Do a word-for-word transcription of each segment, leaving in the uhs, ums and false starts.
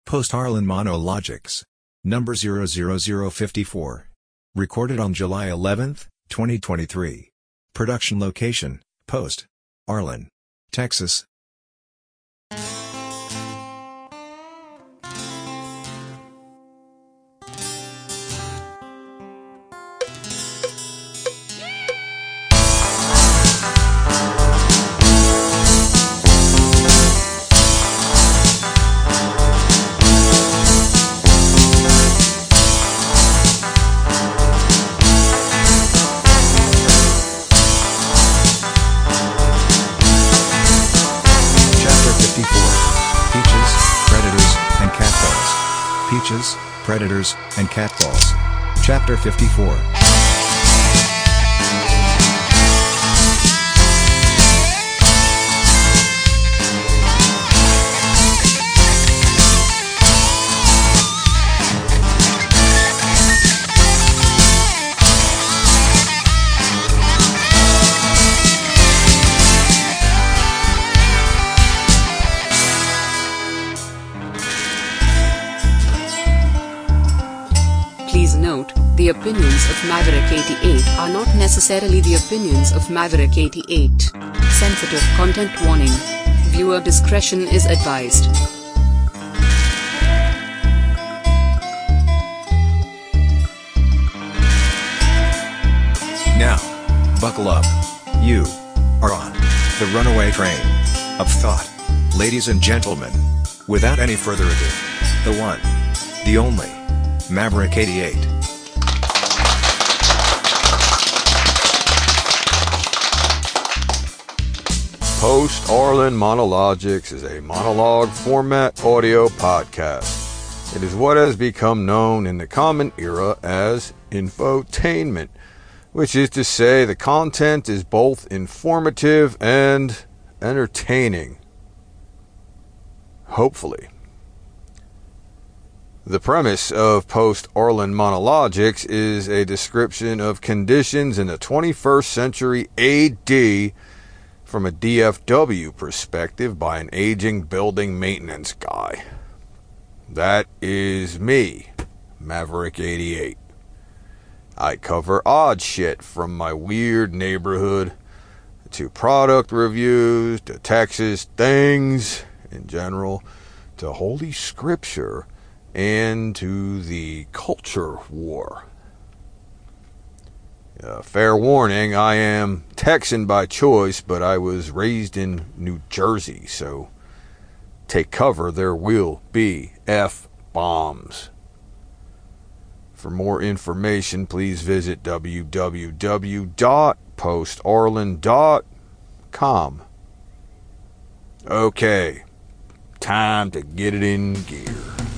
Post Arlen Monologics. Number zero zero zero five four. Recorded on July eleventh, twenty twenty-three. Production location, Post Arlen, Texas. Peaches, Predators, and Catballs. Chapter fifty-four. Please note, the opinions of Maverick eighty-eight are not necessarily the opinions of Maverick eighty-eight. Sensitive content warning. Viewer discretion is advised. Now, buckle up. You are on the runaway train of thought. Ladies and gentlemen, without any further ado, the one, the only, Maverick eighty-eight. Post Arlen Monologics is a monologue format audio podcast. It is what has become known in the common era as infotainment, which is to say the content is both informative and entertaining. Hopefully. The premise of Post Arlen Monologics is a description of conditions in the twenty-first century A D from a D F W perspective by an aging building maintenance guy. That is me, Maverick eighty-eight. I cover odd shit from my weird neighborhood to product reviews to Texas things in general to Holy Scripture and to the culture war. Uh, fair warning, I am Texan by choice, but I was raised in New Jersey, so take cover, there will be F-bombs. For more information, please visit w w w dot post arlen dot com. Okay, time to get it in gear.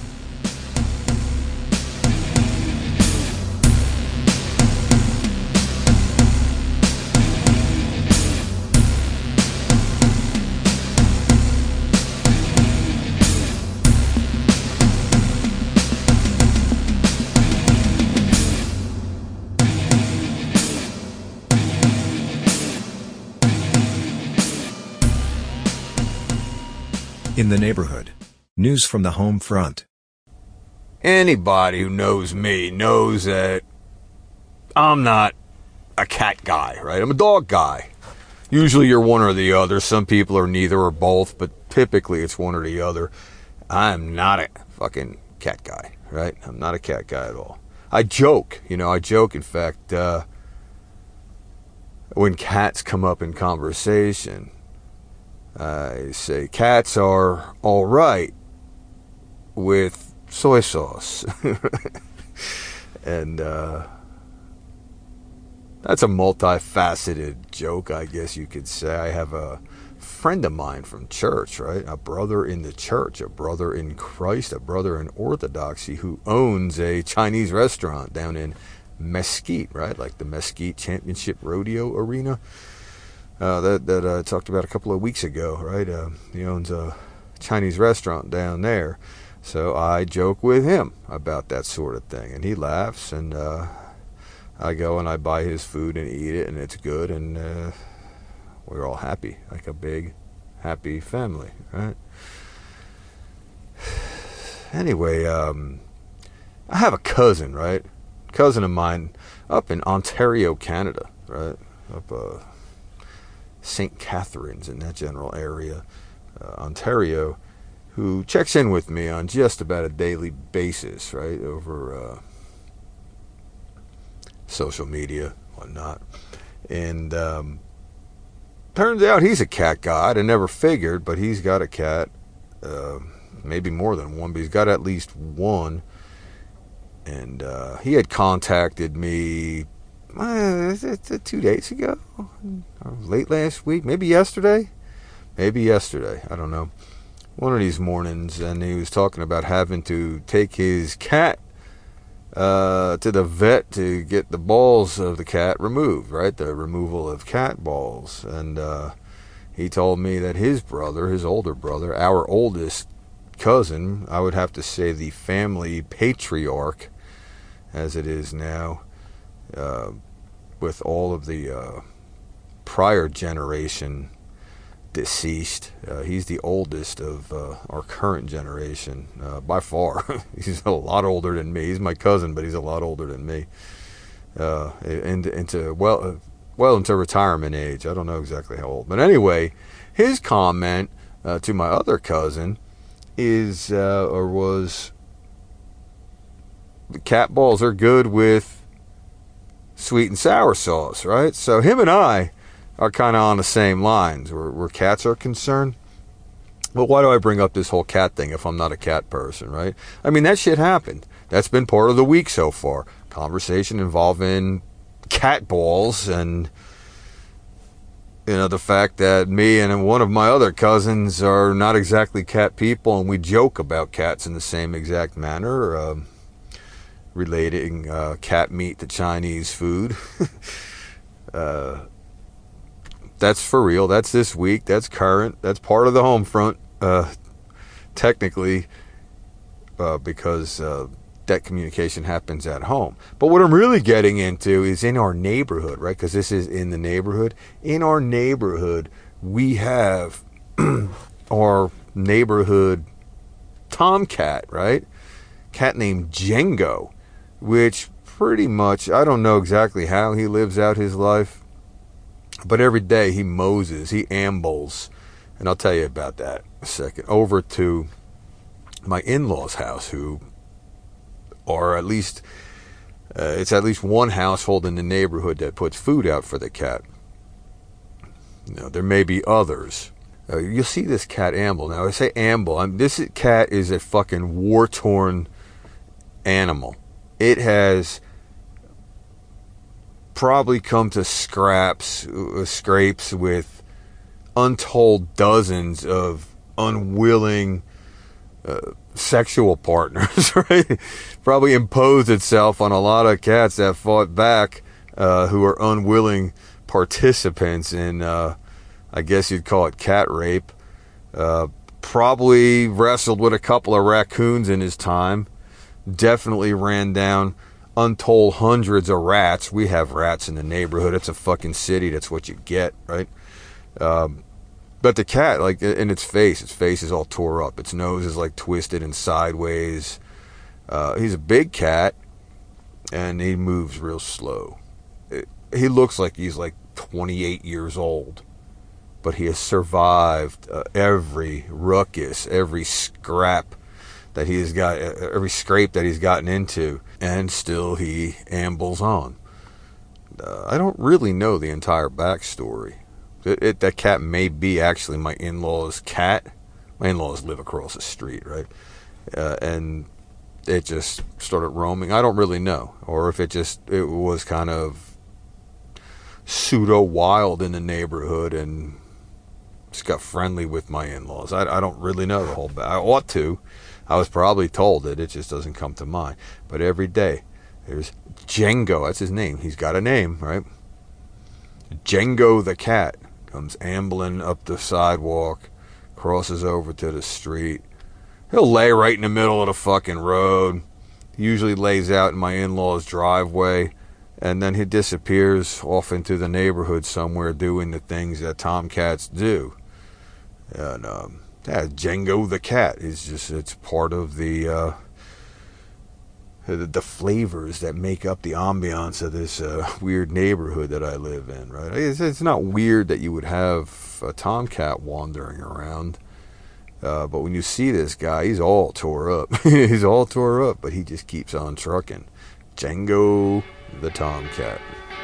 In the neighborhood. News from the home front. Anybody who knows me knows that I'm not a cat guy, right? I'm a dog guy. Usually you're one or the other. Some people are neither or both, but typically it's one or the other. I'm not a fucking cat guy, right? I'm not a cat guy at all. I joke, you know, I joke, in fact, uh, when cats come up in conversation, I say cats are all right with soy sauce. And uh, that's a multifaceted joke, I guess you could say. I have a friend of mine from church, right? A brother in the church, a brother in Christ, a brother in Orthodoxy who owns a Chinese restaurant down in Mesquite, right? Like the Mesquite Championship Rodeo Arena. Uh, that that I uh, talked about a couple of weeks ago, right? Uh, he owns a Chinese restaurant down there. So I joke with him about that sort of thing. And he laughs, and uh, I go and I buy his food and eat it, and it's good, and uh, we're all happy, like a big, happy family, right? anyway, um, I have a cousin, right? Cousin of mine up in Ontario, Canada, right? Up uh, Saint Catharines in that general area, uh, Ontario, who checks in with me on just about a daily basis, right? Over uh, social media, whatnot. And um, turns out he's a cat guy. I never figured, but he's got a cat. Uh, maybe more than one, but he's got at least one. And uh, he had contacted me uh, two days ago, or late last week, maybe yesterday, maybe yesterday, I don't know, one of these mornings, and he was talking about having to take his cat uh, to the vet to get the balls of the cat removed, right, the removal of cat balls. And uh, he told me that his brother, his older brother, our oldest cousin, I would have to say the family patriarch, as it is now, uh, with all of the uh, prior generation deceased. Uh, he's the oldest of uh, our current generation, uh, by far. He's a lot older than me. He's my cousin, but he's a lot older than me. Uh, into, into well, uh, well into retirement age. I don't know exactly how old, but anyway, his comment uh, to my other cousin is uh, or was, the cat balls are good with sweet and sour sauce, right? So him and I are kind of on the same lines where, where cats are concerned. But why do I bring up this whole cat thing if I'm not a cat person, right? I mean, that shit happened. That's been part of the week so far. Conversation involving cat balls and, you know, the fact that me and one of my other cousins are not exactly cat people, and we joke about cats in the same exact manner, um, relating uh, cat meat to Chinese food. uh, that's for real. That's this week. That's current. That's part of the home front, uh, technically, uh, because uh, that communication happens at home. But what I'm really getting into is in our neighborhood, right? Because this is in the neighborhood. In our neighborhood, we have our neighborhood tomcat, right? Cat named Django, which pretty much, I don't know exactly how he lives out his life, but every day he moses, he ambles, and I'll tell you about that in a second, over to my in-laws' house, who are at least, uh, it's at least one household in the neighborhood that puts food out for the cat. You know, there may be others. Uh, you'll see this cat amble. Now, I say amble. I'm, this cat is a fucking war-torn animal. It has probably come to scraps, uh, scrapes with untold dozens of unwilling uh, sexual partners, right? Probably imposed itself on a lot of cats that fought back, uh, who are unwilling participants in, uh, I guess you'd call it cat rape. Uh, probably wrestled with a couple of raccoons in his time. Definitely ran down untold hundreds of rats. We have rats in the neighborhood. It's a fucking city. That's what you get, right? Um, but the cat, like, in its face, its face is all tore up. Its nose is, like, twisted and sideways. Uh, he's a big cat, and he moves real slow. It, he looks like he's, like, twenty-eight years old. But he has survived uh, every ruckus, every scrap that he has got, every scrape that he's gotten into, and still he ambles on. Uh, I don't really know the entire backstory. It, it, that cat may be actually my in-law's cat. My in-laws live across the street, right? Uh, and it just started roaming. I don't really know. Or if it just, it was kind of pseudo-wild in the neighborhood and just got friendly with my in-laws. I, I don't really know the whole back. I ought to. I was probably told it. It just doesn't come to mind. But every day, there's Django. That's his name. He's got a name, right? Django the cat comes ambling up the sidewalk, crosses over to the street. He'll lay right in the middle of the fucking road. He usually lays out in my in-law's driveway, and then he disappears off into the neighborhood somewhere doing the things that tomcats do. And um, yeah, Django the cat is just, it's part of the, uh, the, the flavors that make up the ambiance of this uh, weird neighborhood that I live in, right? It's, it's not weird that you would have a tomcat wandering around. Uh, but when you see this guy, he's all tore up. He's all tore up, but he just keeps on trucking. Django the Tomcat.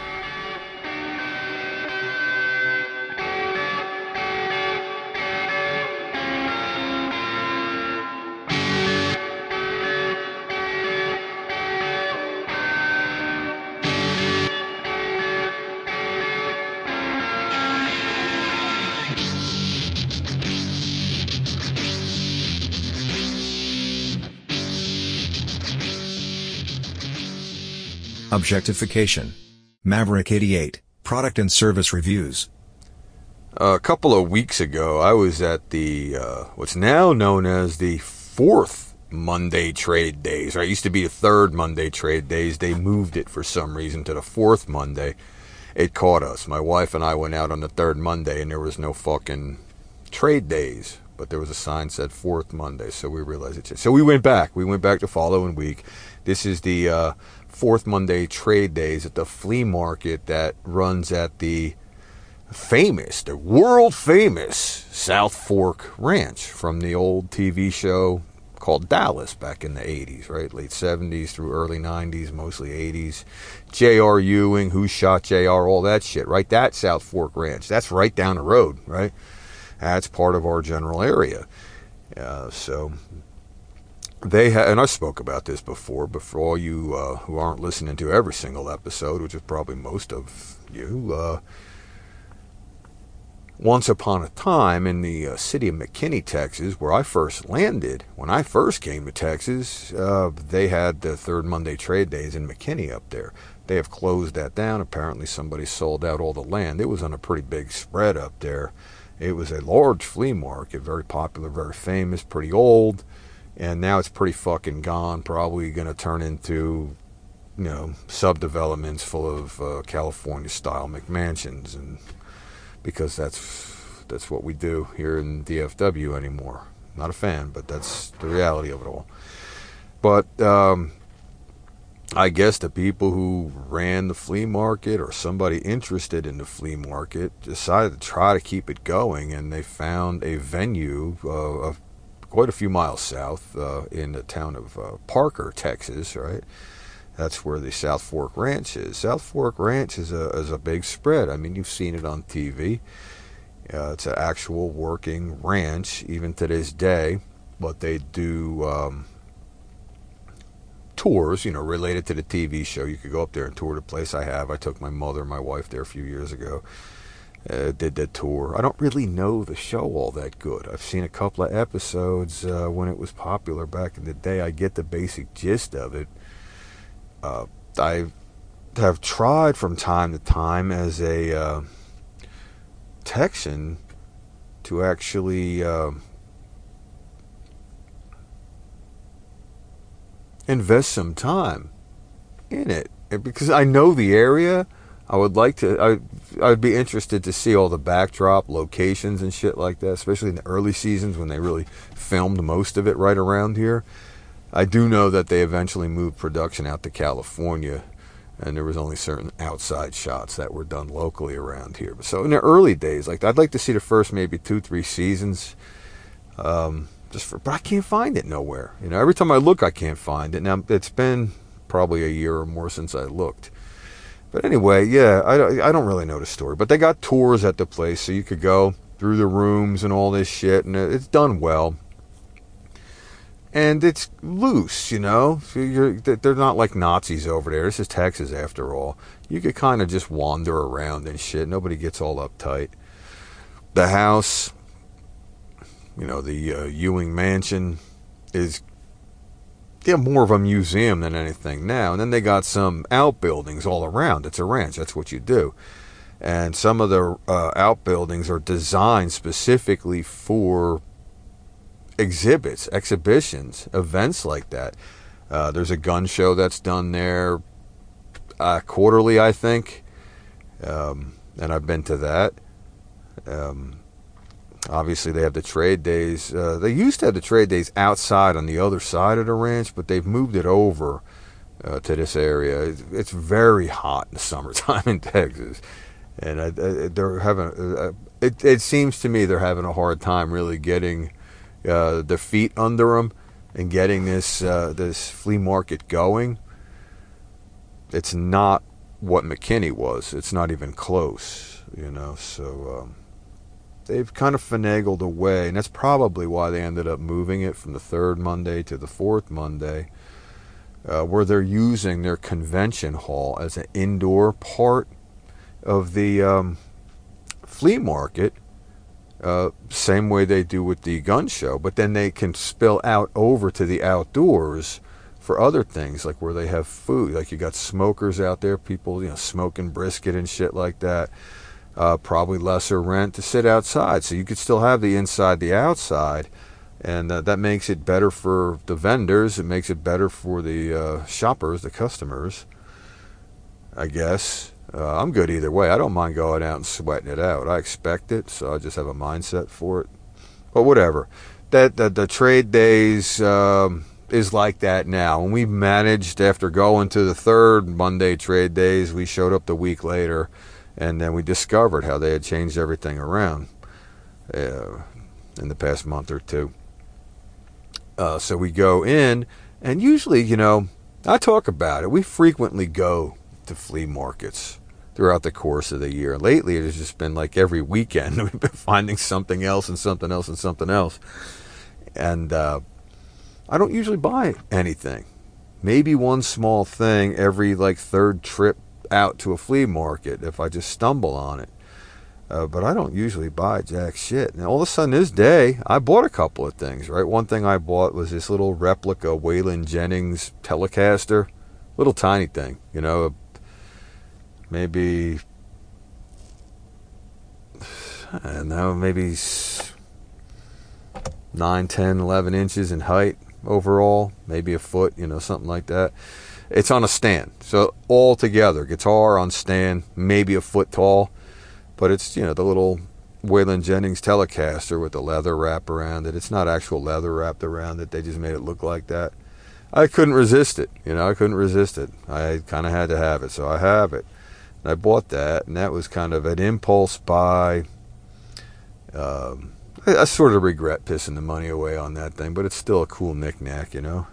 Objectification. Maverick eighty-eight, Product and Service Reviews. A couple of weeks ago, I was at the, uh, what's now known as the fourth Monday Trade Days. Or it used to be the third Monday Trade Days. They moved it for some reason to the fourth Monday. It caught us. My wife and I went out on the third Monday, and there was no fucking trade days. But there was a sign that said fourth Monday, so we realized it. So we went back. We went back the following week. This is the uh, fourth Monday Trade Days at the flea market that runs at the famous, the world famous South Fork Ranch from the old T V show called Dallas back in the eighties, right? Late seventies through early nineties, mostly eighties. J R. Ewing, Who Shot J R, all that shit, right? That South Fork Ranch. That's right down the road, right? That's part of our general area. Uh, so they ha- and I spoke about this before, but for all you uh, who aren't listening to every single episode, which is probably most of you, uh, once upon a time in the uh, city of McKinney, Texas, where I first landed, when I first came to Texas, uh, they had the third Monday Trade Days in McKinney up there. They have closed that down. Apparently somebody sold out all the land. It was on a pretty big spread up there. It was a large flea market, very popular, very famous, pretty old, and now it's pretty fucking gone. Probably going to turn into, you know, subdevelopments full of uh, California-style McMansions, and because that's that's what we do here in D F W anymore. Not a fan, but that's the reality of it all. But um, I guess the people who ran the flea market or somebody interested in the flea market decided to try to keep it going, and they found a venue uh, of quite a few miles south uh, in the town of uh, Parker, Texas, right? That's where the South Fork Ranch is. South Fork Ranch is a, is a big spread. I mean, you've seen it on T V. Uh, it's an actual working ranch, even to this day, but they do Um, tours, you know, related to the T V show. You could go up there and tour the place. I have. I took my mother and my wife there a few years ago. Uh, did that tour. I don't really know the show all that good. I've seen a couple of episodes uh, when it was popular back in the day. I get the basic gist of it. Uh, I have tried from time to time as a uh, Texan to actually Uh, invest some time in it, because I know the area. I would like to, I, I'd be interested to see all the backdrop locations and shit like that, especially in the early seasons when they really filmed most of it right around here. I do know that they eventually moved production out to California, and there was only certain outside shots that were done locally around here. So in the early days, like, I'd like to see the first maybe two, three seasons, um, Just for, but I can't find it nowhere. You know, every time I look, I can't find it. Now, it's been probably a year or more since I looked. But anyway, yeah, I, I don't really know the story. But they got tours at the place, so you could go through the rooms and all this shit, and it's done well. And it's loose, you know. So you're, they're not like Nazis over there. This is Texas, after all. You could kind of just wander around and shit. Nobody gets all uptight. The house, you know, the uh, Ewing Mansion is, yeah, more of a museum than anything now. And then they got some outbuildings all around. It's a ranch. That's what you do. And some of the uh, outbuildings are designed specifically for exhibits, exhibitions, events like that. Uh, there's a gun show that's done there uh, quarterly, I think. Um, and I've been to that. Um Obviously, they have the trade days. Uh, they used to have the trade days outside on the other side of the ranch, but they've moved it over uh, to this area. It's, it's very hot in the summertime in Texas, and uh, they're having. Uh, it, it seems to me they're having a hard time really getting uh, their feet under them and getting this uh, this flea market going. It's not what McKinney was. It's not even close, you know. So. Um, They've kind of finagled away, and that's probably why they ended up moving it from the third Monday to the fourth Monday, uh, where they're using their convention hall as an indoor part of the um, flea market, uh, same way they do with the gun show, but then they can spill out over to the outdoors for other things, like where they have food. Like you got smokers out there, people, you know, smoking brisket and shit like that. Uh, probably lesser rent to sit outside, so you could still have the inside, the outside, and uh, that makes it better for the vendors. It makes it better for the uh, shoppers, the customers, I guess. Uh, I'm good either way. I don't mind going out and sweating it out. I expect it, so I just have a mindset for it. But whatever. That the, the trade days um, is like that now. When we managed, after going to the third Monday trade days, we showed up the week later. And then we discovered how they had changed everything around uh, in the past month or two. Uh, so we go in, and usually, you know, I talk about it. We frequently go to flea markets throughout the course of the year. Lately, it has just been like every weekend. We've been finding something else and something else and something else. And uh, I don't usually buy anything. Maybe one small thing every, like, third trip out to a flea market if I just stumble on it. Uh, but I don't usually buy jack shit. And all of a sudden this day, I bought a couple of things, right? One thing I bought was this little replica Waylon Jennings Telecaster. Little tiny thing, you know, maybe, I don't know, maybe nine, ten, eleven inches in height overall. Maybe a foot, you know, something like that. It's on a stand, so all together, guitar on stand, maybe a foot tall, but it's, you know, the little Waylon Jennings Telecaster with the leather wrap around it. It's not actual leather wrapped around it. They just made it look like that. I couldn't resist it, you know, I couldn't resist it. I kind of had to have it, so I have it. And I bought that, and that was kind of an impulse buy. Um, I, I sort of regret pissing the money away on that thing, but it's still a cool knick-knack, you know.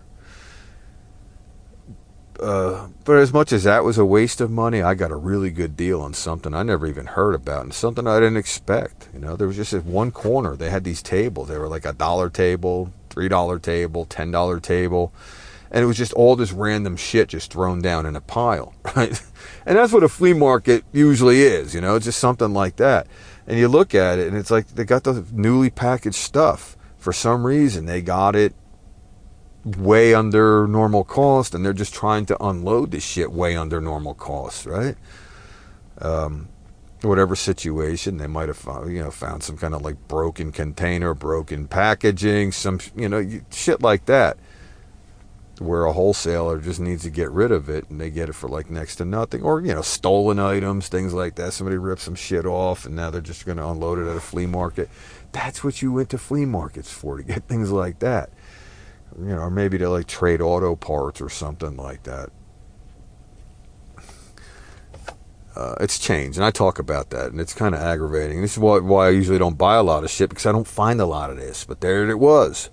Uh, but as much as that was a waste of money, I got a really good deal on something I never even heard about, and something I didn't expect. You know, there was just this one corner. They had these tables. They were like a dollar table, three dollar table, ten dollar table, and it was just all this random shit just thrown down in a pile, right? And that's what a flea market usually is, you know, just something like that. And you look at it, and it's like they got the newly packaged stuff. For some reason, they got it way under normal cost, and they're just trying to unload this shit way under normal cost, right? Um, whatever situation, they might have found, you know, found some kind of like broken container, broken packaging, some, you know, shit like that, where a wholesaler just needs to get rid of it, and they get it for like next to nothing. Or, you know, stolen items, things like that. Somebody ripped some shit off, and now they're just going to unload it at a flea market. That's what you went to flea markets for, to get things like that. You know, or maybe to like trade auto parts or something like that. Uh, it's changed, and I talk about that, and it's kind of aggravating. This is why, why I usually don't buy a lot of shit, because I don't find a lot of this. But there it was.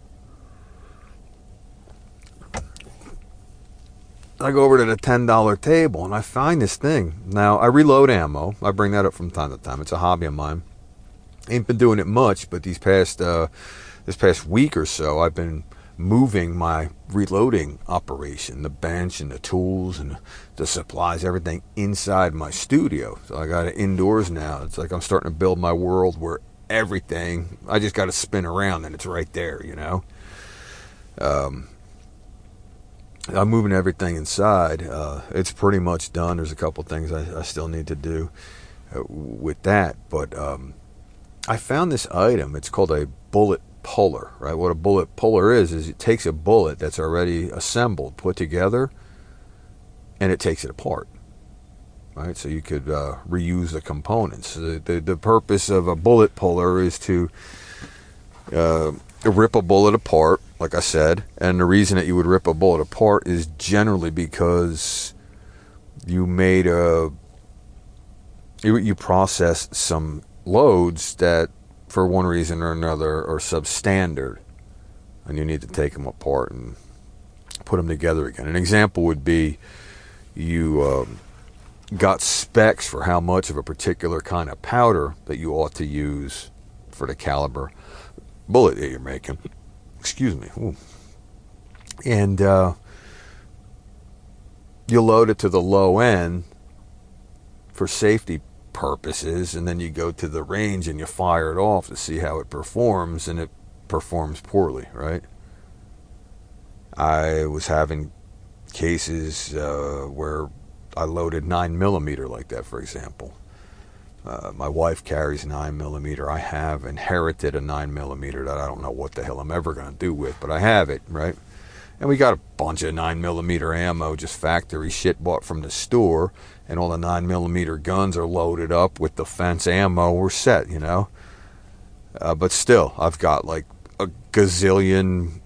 I go over to the ten dollar table, and I find this thing. Now, I reload ammo. I bring that up from time to time. It's a hobby of mine. Ain't been doing it much, but these past uh, this past week or so, I've been moving my reloading operation, the bench and the tools and the supplies, everything inside my studio. So I got it indoors now. It's like I'm starting to build my world where everything, I just got to spin around and it's right there, you know. Um, I'm moving everything inside. Uh, it's pretty much done. There's a couple things I, I still need to do uh, with that. But um, I found this item. It's called a bullet puller, right? What a bullet puller is, is it takes a bullet that's already assembled, put together, and it takes it apart. right? So you could uh, reuse the components. The, the the purpose of a bullet puller is to uh, rip a bullet apart, like I said, and the reason that you would rip a bullet apart is generally because you made a you, you processed some loads that, for one reason or another, are substandard, and you need to take them apart and put them together again. An example would be you um, got specs for how much of a particular kind of powder that you ought to use for the caliber bullet that you're making. Excuse me. Ooh. And uh, you load it to the low end for safety purposes, and then you go to the range and you fire it off to see how it performs, and it performs poorly, right? I was having cases uh, where I loaded nine millimeter like that, for example. Uh, my wife carries nine millimeter. I have inherited a nine millimeter that I don't know what the hell I'm ever going to do with, but I have it, right? And we got a bunch of nine millimeter ammo, just factory shit bought from the store, and all the nine millimeter guns are loaded up with defense ammo. We're set, you know? Uh, but still, I've got like a gazillion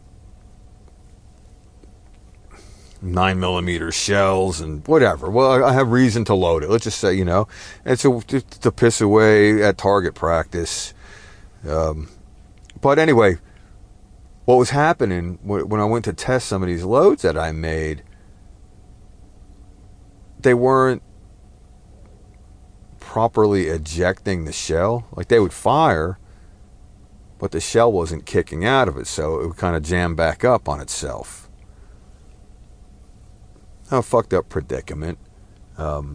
nine millimeter shells and whatever. Well, I have reason to load it. Let's just say, you know, it's a, to piss away at target practice. Um, but anyway, what was happening when I went to test some of these loads that I made, they weren't properly ejecting the shell. Like, they would fire, but the shell wasn't kicking out of it, so it would kind of jam back up on itself. A fucked up predicament. Um,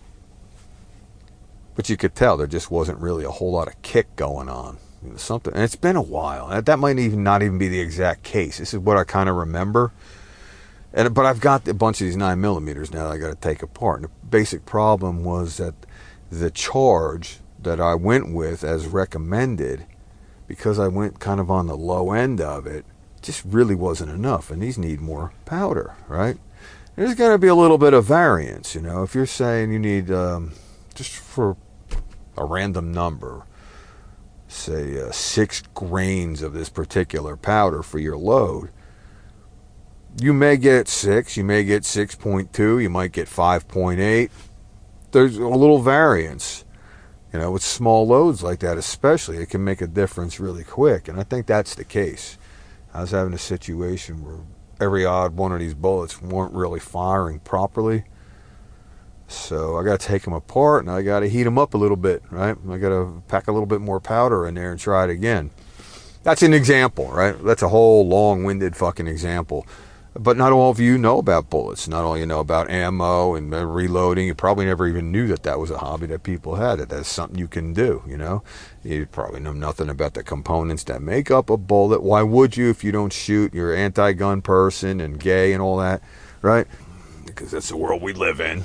but you could tell there just wasn't really a whole lot of kick going on. You know, something, and it's been a while. That might even not even be the exact case. This is what I kind of remember. And but I've got a bunch of these nine millimeters now that I got to take apart. And the basic problem was that the charge that I went with as recommended, because I went kind of on the low end of it, just really wasn't enough. And these need more powder, right? There's going to be a little bit of variance, you know. If you're saying you need, um, just for a random number, say uh, six grains of this particular powder for your load, you may get six, you may get six point two, you might get five point eight. There's a little variance. You know, with small loads like that especially, it can make a difference really quick, and I think that's the case. I was having a situation where every odd one of these bullets weren't really firing properly. So I got to take them apart, and I got to heat them up a little bit, right? I got to pack a little bit more powder in there and try it again. That's an example, right? That's a whole long-winded fucking example. But not all of you know about bullets. Not all you know about ammo and reloading. You probably never even knew that that was a hobby that people had. That that's something you can do, you know? You probably know nothing about the components that make up a bullet. Why would you if you don't shoot? You're an anti-gun person and gay and all that, right? Because that's the world we live in.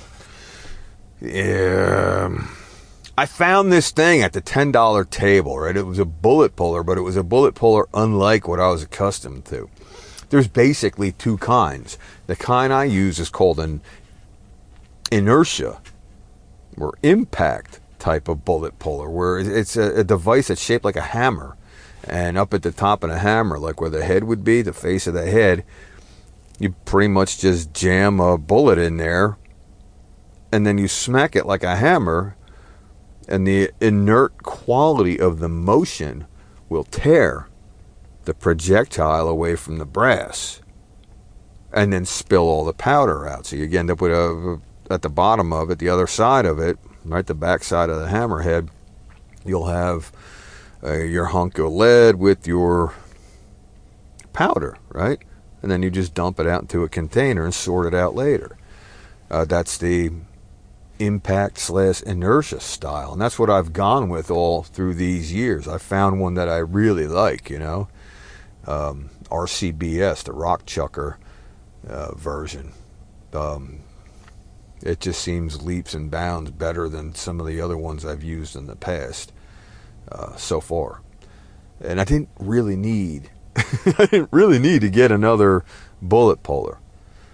Yeah. I found this thing at the ten dollar table, right? It was a bullet puller, but it was a bullet puller unlike what I was accustomed to. There's basically two kinds. The kind I use is called an inertia or impact type of bullet puller, where it's a, a device that's shaped like a hammer. And up at the top of the hammer, like where the head would be, the face of the head, you pretty much just jam a bullet in there, and then you smack it like a hammer, and the inert quality of the motion will tear the projectile away from the brass and then spill all the powder out. So you end up with a, at the bottom of it, the other side of it, right, the back side of the hammerhead, you'll have uh, your hunk of lead with your powder, right? And then you just dump it out into a container and sort it out later. Uh, that's the impact slash inertia style, and that's what I've gone with all through these years. I found one that I really like, you know. Um, R C B S, the Rock Chucker uh, version. Um, it just seems leaps and bounds better than some of the other ones I've used in the past uh, so far. And I didn't really need, I didn't really need to get another bullet puller.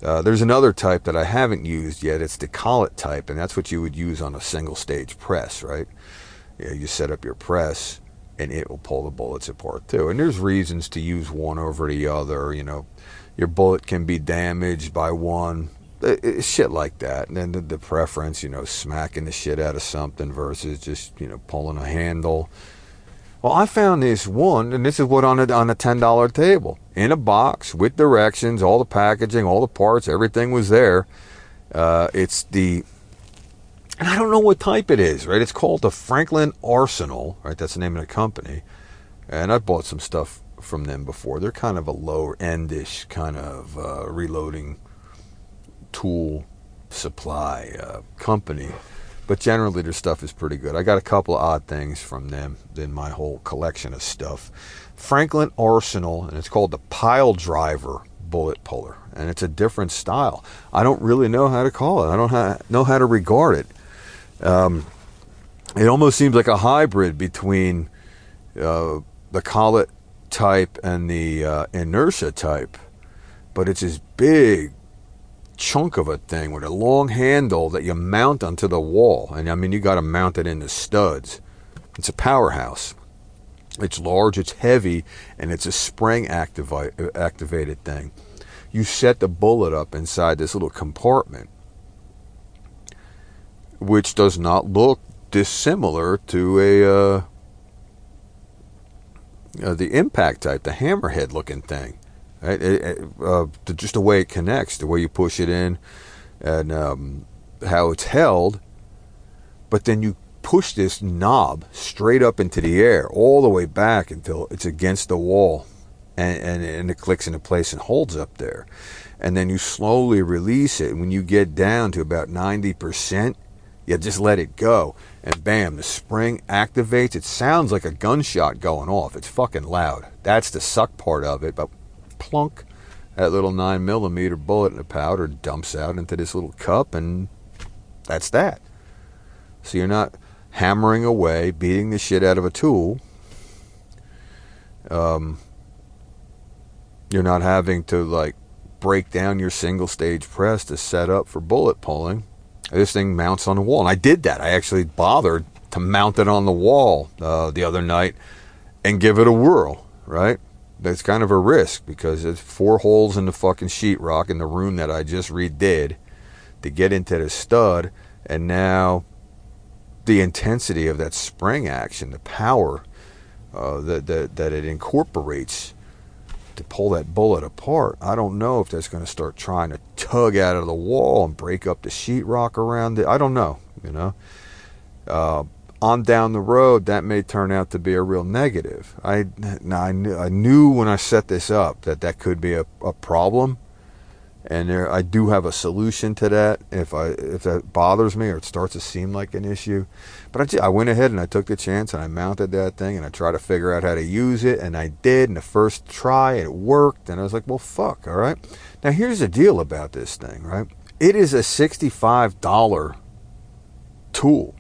Uh, there's another type that I haven't used yet. It's the collet type, and that's what you would use on a single stage press, right? You know, you set up your press, and it will pull the bullets apart too. And there's reasons to use one over the other. You know, your bullet can be damaged by one, it, shit like that. And then the, the preference, you know, smacking the shit out of something versus just, you know, pulling a handle. Well, I found this one, and this is what on a, on a ten dollar table. In a box, with directions, all the packaging, all the parts, everything was there. Uh, it's the, and I don't know what type it is, right? It's called the Franklin Arsenal, right? That's the name of the company. And I've bought some stuff from them before. They're kind of a lower-endish kind of uh, reloading tool supply uh, company. But generally, their stuff is pretty good. I got a couple of odd things from them in my whole collection of stuff. Franklin Arsenal, and it's called the Pile Driver Bullet Puller. And it's a different style. I don't really know how to call it. I don't ha- know how to regard it. Um, it almost seems like a hybrid between uh, the collet type and the uh, inertia type. But it's this big chunk of a thing with a long handle that you mount onto the wall. And I mean, you got to mount it in the studs. It's a powerhouse. It's large, it's heavy, and it's a spring activi- activated thing. You set the bullet up inside this little compartment, which does not look dissimilar to a uh, uh, the impact type, the hammerhead looking thing. Right? It, it, uh, just the way it connects, the way you push it in, and um, how it's held. But then you push this knob straight up into the air, all the way back until it's against the wall, and, and, and it clicks into place and holds up there. And then you slowly release it. And when you get down to about ninety percent, you just let it go. And bam, the spring activates. It sounds like a gunshot going off. It's fucking loud. That's the suck part of it. But plunk, that little nine millimeter bullet in the powder dumps out into this little cup, and that's that. So you're not hammering away, beating the shit out of a tool. Um, you're not having to like break down your single stage press to set up for bullet pulling. This thing mounts on the wall, and I did that. I actually bothered to mount it on the wall uh, the other night and give it a whirl, right? That's kind of a risk because there's four holes in the fucking sheetrock in the room that I just redid to get into the stud, and now the intensity of that spring action, the power uh, that, that that it incorporates to pull that bullet apart. I don't know if that's going to start trying to tug out of the wall and break up the sheetrock around it. I don't know, you know. Uh, on down the road, that may turn out to be a real negative. I, now I, knew, I knew when I set this up that that could be a, a problem, and there I do have a solution to that if I if that bothers me or it starts to seem like an issue. But I, I went ahead and I took the chance and I mounted that thing and I tried to figure out how to use it, and I did. In the first try, it worked, and I was like, well, fuck, all right. Now here's the deal about this thing, right? It is a sixty-five dollars tool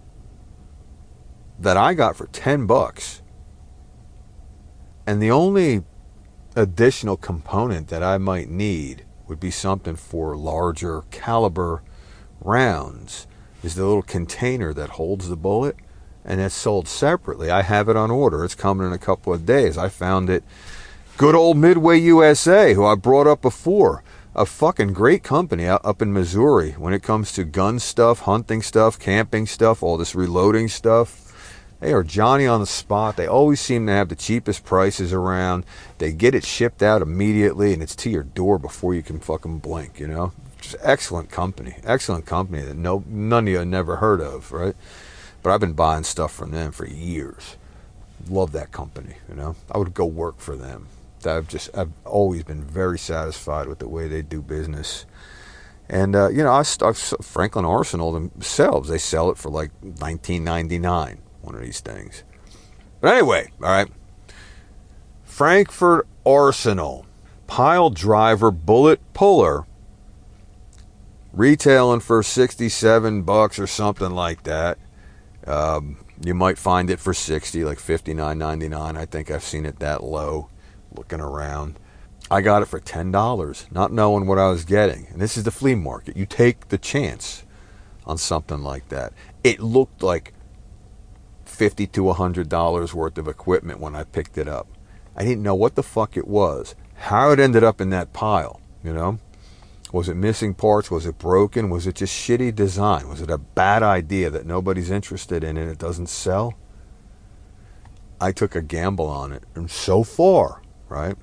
that I got for ten bucks. And the only additional component that I might need would be something for larger caliber rounds, is the little container that holds the bullet, and it's sold separately. I have it on order. It's coming in a couple of days. I found it. Good old Midway U S A, who I brought up before. A fucking great company out up in Missouri when it comes to gun stuff, hunting stuff, camping stuff, all this reloading stuff. They are Johnny on the spot. They always seem to have the cheapest prices around. They get it shipped out immediately, and it's to your door before you can fucking blink, you know? Just excellent company. Excellent company that no none of you have never heard of, right? But I've been buying stuff from them for years. Love that company, you know? I would go work for them. I've just, I've always been very satisfied with the way they do business. And, uh, you know, I, I, Franklin Arsenal themselves, they sell it for like nineteen ninety-nine. One of these things. But anyway, all right. Frankford Arsenal Pile Driver Bullet Puller, retailing for sixty-seven bucks or something like that. Um, you might find it for sixty, like fifty-nine ninety-nine. I think I've seen it that low looking around. I got it for ten dollars, not knowing what I was getting. And this is the flea market. You take the chance on something like that. It looked like fifty to one hundred dollars worth of equipment when I picked it up. I didn't know what the fuck it was, how it ended up in that pile, you know? Was it missing parts? Was it broken? Was it just shitty design? Was it a bad idea that nobody's interested in and it doesn't sell? I took a gamble on it, and so far, right?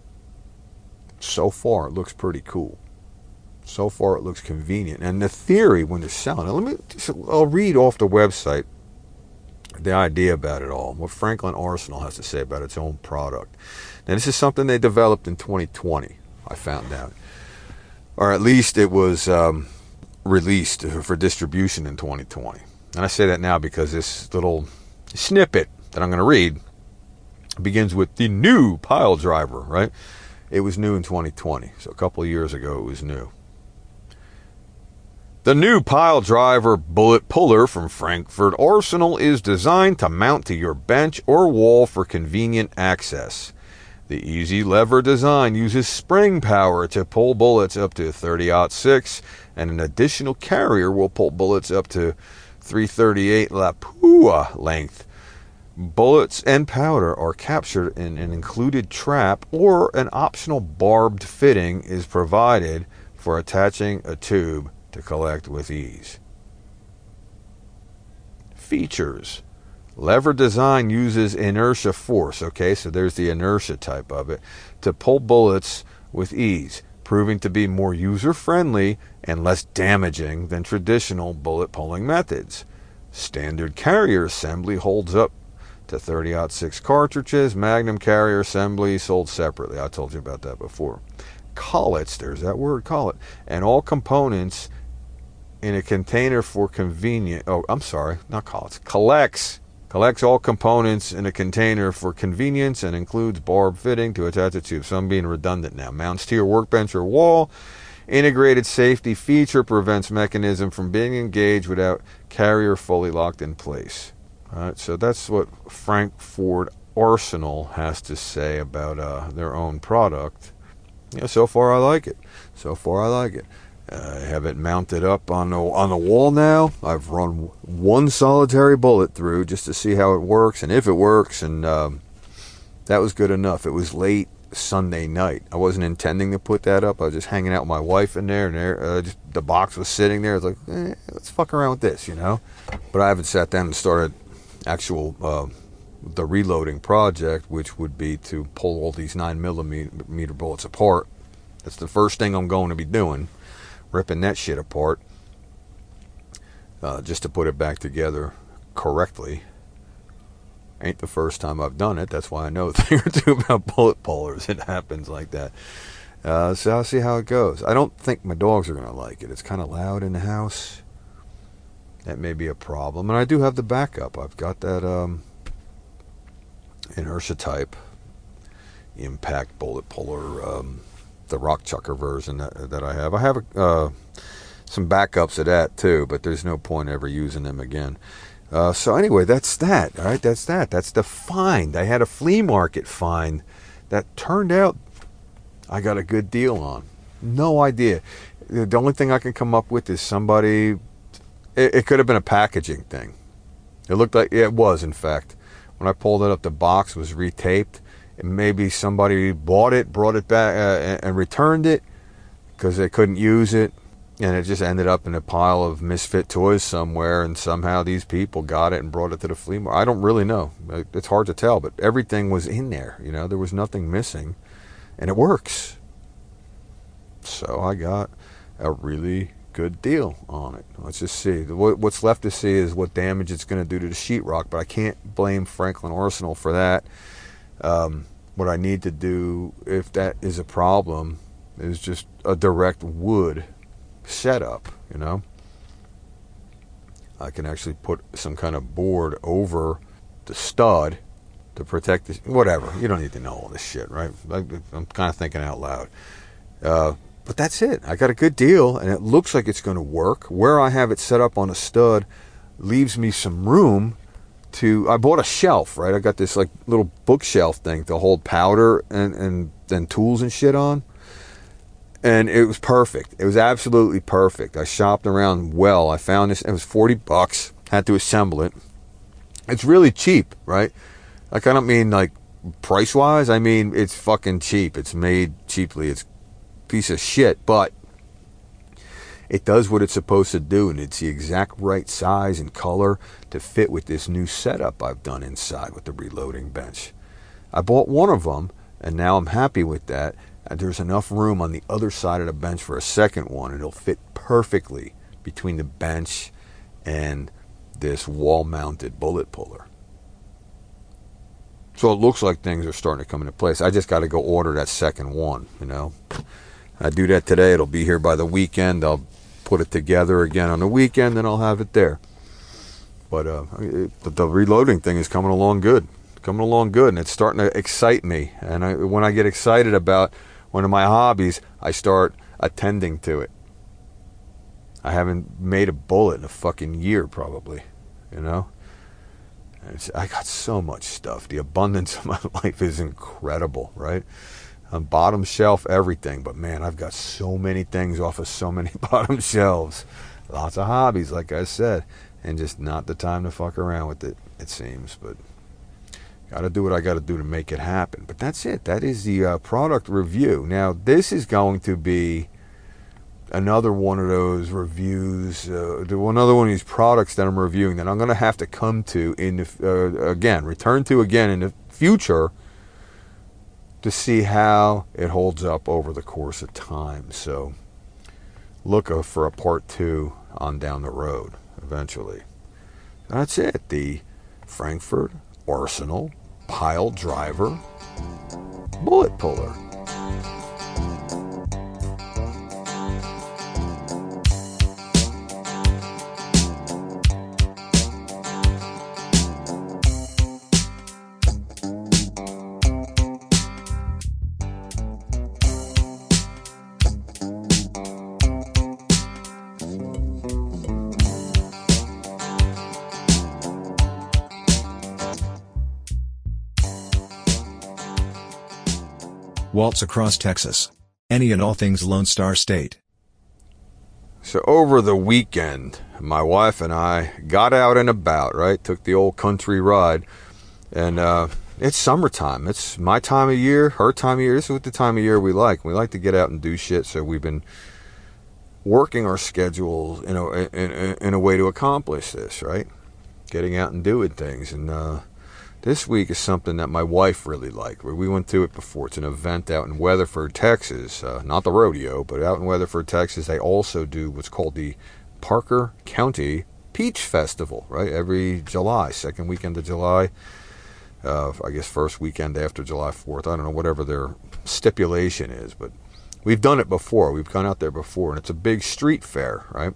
So far, it looks pretty cool. So far, it looks convenient. And the theory when they're selling it, let me just, I'll read off the website the idea about it all, what Franklin Arsenal has to say about its own product. Now, this is something they developed in twenty twenty, I found out. Or at least it was um, released for distribution in twenty twenty. And I say that now because this little snippet that I'm going to read begins with the new pile driver, right? It was new in twenty twenty, so a couple of years ago it was new. The new pile driver bullet puller from Frankford Arsenal is designed to mount to your bench or wall for convenient access. The easy lever design uses spring power to pull bullets up to thirty aught six, and an additional carrier will pull bullets up to three thirty-eight Lapua length. Bullets and powder are captured in an included trap, or an optional barbed fitting is provided for attaching a tube to collect with ease. Features. Lever design uses inertia force, okay, so there's the inertia type of it, to pull bullets with ease, proving to be more user-friendly and less damaging than traditional bullet pulling methods. Standard carrier assembly holds up to thirty aught six cartridges. Magnum carrier assembly sold separately. I told you about that before. Collets, there's that word, collet, and all components in a container for convenience. Oh, I'm sorry, not collets. Collects. Collects all components in a container for convenience and includes barb fitting to attach it to. So I'm being redundant now. Mounts to your workbench or wall. Integrated safety feature prevents mechanism from being engaged without carrier fully locked in place. All right, so that's what Frankford Arsenal has to say about uh, their own product. Yeah, so far I like it. So far I like it. Uh, I have it mounted up on the, on the wall now. I've run one solitary bullet through just to see how it works and if it works, and um, that was good enough. It was late Sunday night. I wasn't intending to put that up. I was just hanging out with my wife in there, and there, uh, just, the box was sitting there. I was like, eh, let's fuck around with this, you know? But I haven't sat down and started actual uh, the reloading project, which would be to pull all these nine millimeter bullets apart. That's the first thing I'm going to be doing. Ripping that shit apart uh, just to put it back together correctly. Ain't the first time I've done it. That's why I know a thing or two about bullet pullers. It happens like that. Uh, so I'll see how it goes. I don't think my dogs are going to like it. It's kind of loud in the house. That may be a problem. And I do have the backup. I've got that um, inertia type impact bullet puller, um, the rock chucker version that, that I have. I have uh, some backups of that too, but there's no point ever using them again. Uh, so anyway, that's that. All right, that's that. That's the find. I had a flea market find that turned out I got a good deal on. No idea. The only thing I can come up with is somebody. It, it could have been a packaging thing. It looked like yeah, it was. In fact, when I pulled it up, the box was retaped. Maybe somebody bought it, brought it back, uh, and returned it because they couldn't use it, and it just ended up in a pile of misfit toys somewhere, and somehow these people got it and brought it to the flea market. I don't really know. It's hard to tell, but everything was in there. You know, there was nothing missing, and it works. So I got a really good deal on it. Let's just see. What's left to see is what damage it's going to do to the sheetrock, but I can't blame Franklin Arsenal for that. Um, what I need to do, if that is a problem, is just a direct wood setup, you know. I can actually put some kind of board over the stud to protect this. Whatever. You don't need to know all this shit, right? I'm kind of thinking out loud. Uh, but that's it. I got a good deal, and it looks like it's going to work. Where I have it set up on a stud leaves me some room to, I bought a shelf, right? I got this like little bookshelf thing to hold powder and, and and tools and shit on. And it was perfect. It was absolutely perfect. I shopped around well. I found this. It was forty bucks. Had to assemble it. It's really cheap, right? Like, I don't mean like price-wise. I mean, it's fucking cheap. It's made cheaply. It's a piece of shit, but it does what it's supposed to do, and it's the exact right size and color to fit with this new setup I've done inside with the reloading bench. I bought one of them, and now I'm happy with that. And there's enough room on the other side of the bench for a second one, and it'll fit perfectly between the bench and this wall-mounted bullet puller. So it looks like things are starting to come into place. I just got to go order that second one, you know. I do that today. It'll be here by the weekend. I'll put it together again on the weekend, and I'll have it there. But uh, it, the, the reloading thing is coming along good. Coming along good, and it's starting to excite me. And I, when I get excited about one of my hobbies, I start attending to it. I haven't made a bullet in a fucking year, probably. You know? It's, I got so much stuff. The abundance of my life is incredible, right? On bottom shelf, everything. But man, I've got so many things off of so many bottom shelves. Lots of hobbies, like I said. And just not the time to fuck around with it, it seems. But got to do what I got to do to make it happen. But that's it. That is the uh, product review. Now, this is going to be another one of those reviews, uh, another one of these products that I'm reviewing that I'm going to have to come to in the, uh, again, return to again in the future to see how it holds up over the course of time. So look for a part two on down the road eventually. That's it. The Frankford Arsenal Pile Driver Bullet Puller. Waltz across Texas. Any and all things Lone Star State. So over the weekend, my wife and I got out and about, right? Took the old country ride. And uh, it's summertime. It's my time of year, her time of year. This is what the time of year we like. We like to get out and do shit. So we've been working our schedules in a, in, in a way to accomplish this, right? Getting out and doing things. And uh, this week is something that my wife really liked. We went to it before. It's an event out in Weatherford, Texas. Uh, not the rodeo, but out in Weatherford, Texas. They also do what's called the Parker County Peach Festival, right? Every July, second weekend of July. Uh, I guess first weekend after July fourth. I don't know, whatever their stipulation is. But we've done it before. We've gone out there before. And it's a big street fair, right?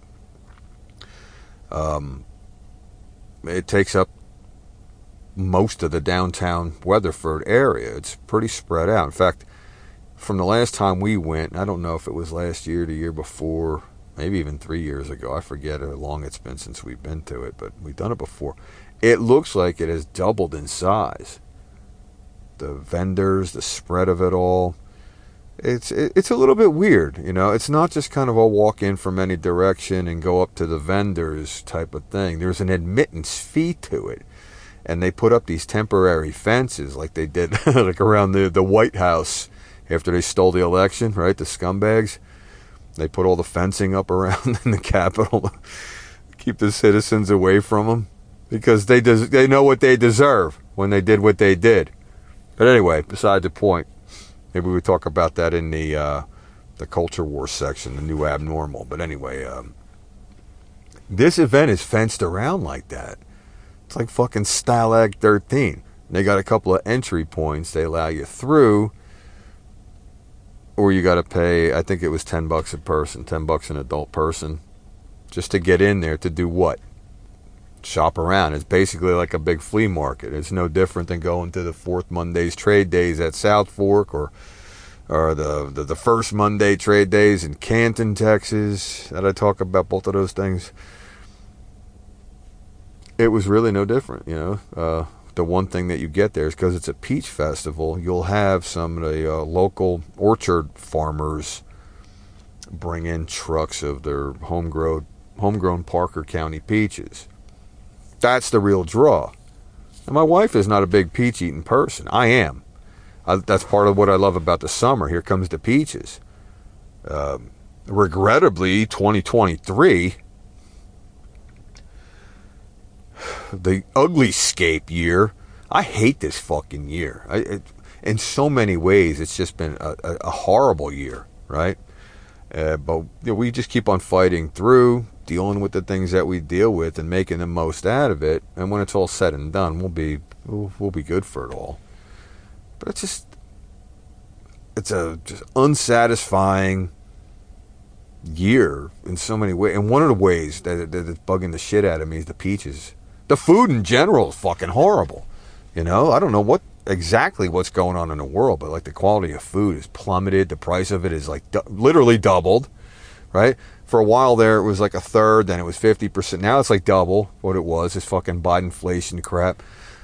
Um, it takes up most of the downtown Weatherford area. It's pretty spread out. In fact, from the last time we went, I don't know if it was last year, the year before, maybe even three years ago. I forget how long it's been since we've been to it, but we've done it before. It looks like it has doubled in size. The vendors, the spread of it all. It's it's a little bit weird, you know. It's not just kind of a walk in from any direction and go up to the vendors type of thing. There's an admittance fee to it. And they put up these temporary fences like they did like around the, the White House after they stole the election, right? The scumbags. They put all the fencing up around in the Capitol to keep the citizens away from them because they des- they know what they deserve when they did what they did. But anyway, beside the point. Maybe we talk about that in the uh, the culture war section, the new abnormal. But anyway, um, this event is fenced around like that. It's like fucking Stalag thirteen. They got a couple of entry points. They allow you through, or you got to pay, I think it was ten bucks a person, ten bucks an adult person, just to get in there to do what? Shop around. It's basically like a big flea market. It's no different than going to the fourth Monday's trade days at South Fork, or or the, the, the first Monday trade days in Canton, Texas, that I talk about both of those things. It was really no different, you know. Uh, the one thing that you get there is because it's a peach festival, you'll have some of the uh, local orchard farmers bring in trucks of their homegrown, homegrown Parker County peaches. That's the real draw. And my wife is not a big peach-eating person. I am. I, that's part of what I love about the summer. Here comes the peaches. Um, regrettably, twenty twenty-three, the ugly scape year. I hate this fucking year. I, it, in so many ways, it's just been a, a, a horrible year, right? Uh, but you know, we just keep on fighting through, dealing with the things that we deal with, and making the most out of it. And when it's all said and done, we'll be we'll, we'll be good for it all. But it's just it's a just unsatisfying year in so many ways. And one of the ways that, that it's bugging the shit out of me is the peaches. The food in general is fucking horrible. You know, I don't know what exactly what's going on in the world, but like the quality of food is plummeted. The price of it is like du- literally doubled, right? For a while there, it was like a third, then it was fifty percent. Now it's like double what it was. This fucking Bidenflation crap.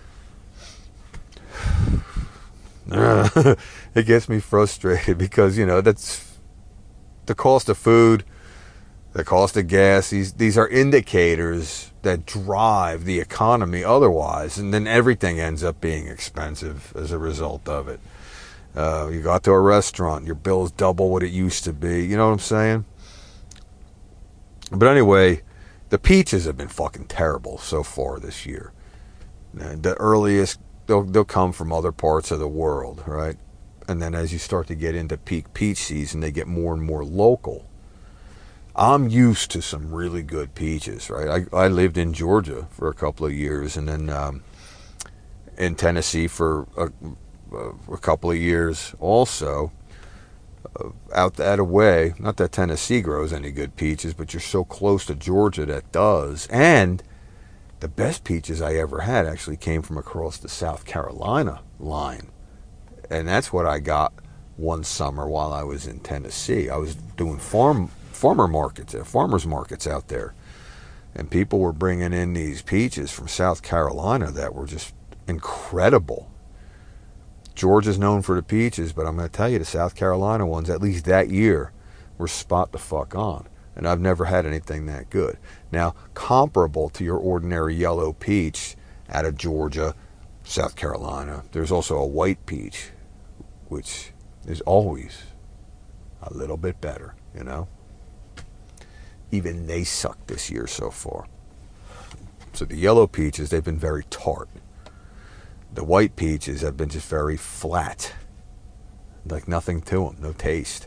It gets me frustrated because, you know, that's the cost of food, the cost of gas. These these are indicators that drive the economy otherwise, and then everything ends up being expensive as a result of it. Uh, you got to a restaurant, your bill is double what it used to be. You know what I'm saying? But anyway, the peaches have been fucking terrible so far this year. The earliest, they'll, they'll come from other parts of the world, right? And then as you start to get into peak peach season, they get more and more local. I'm used to some really good peaches, right? I, I lived in Georgia for a couple of years, and then um, in Tennessee for a, a couple of years also. Uh, out that way, not that Tennessee grows any good peaches, but you're so close to Georgia that does. And the best peaches I ever had actually came from across the South Carolina line. And that's what I got one summer while I was in Tennessee. I was doing farm farmer markets, uh, farmers markets out there. And people were bringing in these peaches from South Carolina that were just incredible. Georgia's known for the peaches, but I'm going to tell you, the South Carolina ones, at least that year, were spot the fuck on. And I've never had anything that good. Now, comparable to your ordinary yellow peach out of Georgia, South Carolina, there's also a white peach, which is always a little bit better, you know? Even they suck this year so far. So the yellow peaches, they've been very tart. The white peaches have been just very flat. Like nothing to them, no taste.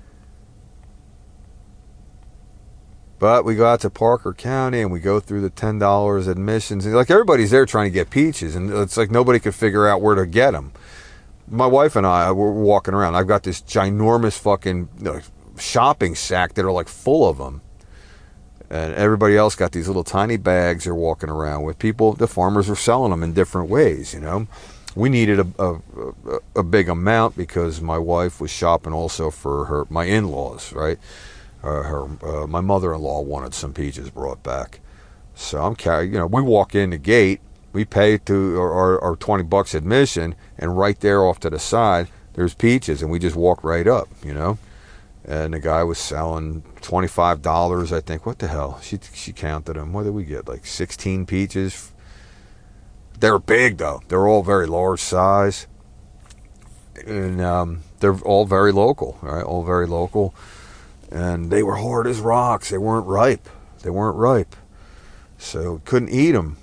But we go out to Parker County and we go through the ten dollars admissions. And like everybody's there trying to get peaches. And it's like nobody could figure out where to get them. My wife and I were walking around. I've got this ginormous fucking you know, shopping sack that are like full of them. And everybody else got these little tiny bags they're walking around with. People, the farmers are selling them in different ways, you know. We needed a, a, a, a big amount because my wife was shopping also for her my in-laws, right? Uh, her uh, my mother-in-law wanted some peaches brought back. So I'm carrying, you know, we walk in the gate, we pay to our, our, our twenty bucks admission, and right there off to the side, there's peaches, and we just walk right up, you know. And the guy was selling twenty-five dollars, I think. What the hell? She she counted them. What did we get? Like sixteen peaches? They're big, though. They're all very large size. And um, they're all very local, right? All very local. And they were hard as rocks. They weren't ripe. They weren't ripe. So couldn't eat them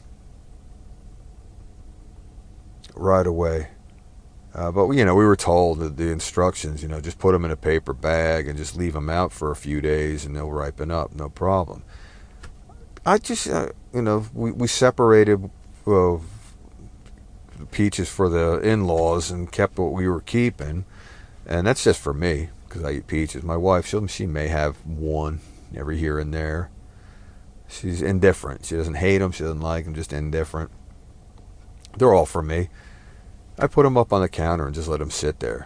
right away. Uh, but, you know, we were told that the instructions, you know, just put them in a paper bag and just leave them out for a few days and they'll ripen up, no problem. I just, uh, you know, we, we separated uh, peaches for the in-laws and kept what we were keeping. And that's just for me, because I eat peaches. My wife, she, she may have one every here and there. She's indifferent. She doesn't hate them. She doesn't like them, just indifferent. They're all for me. I put them up on the counter and just let them sit there.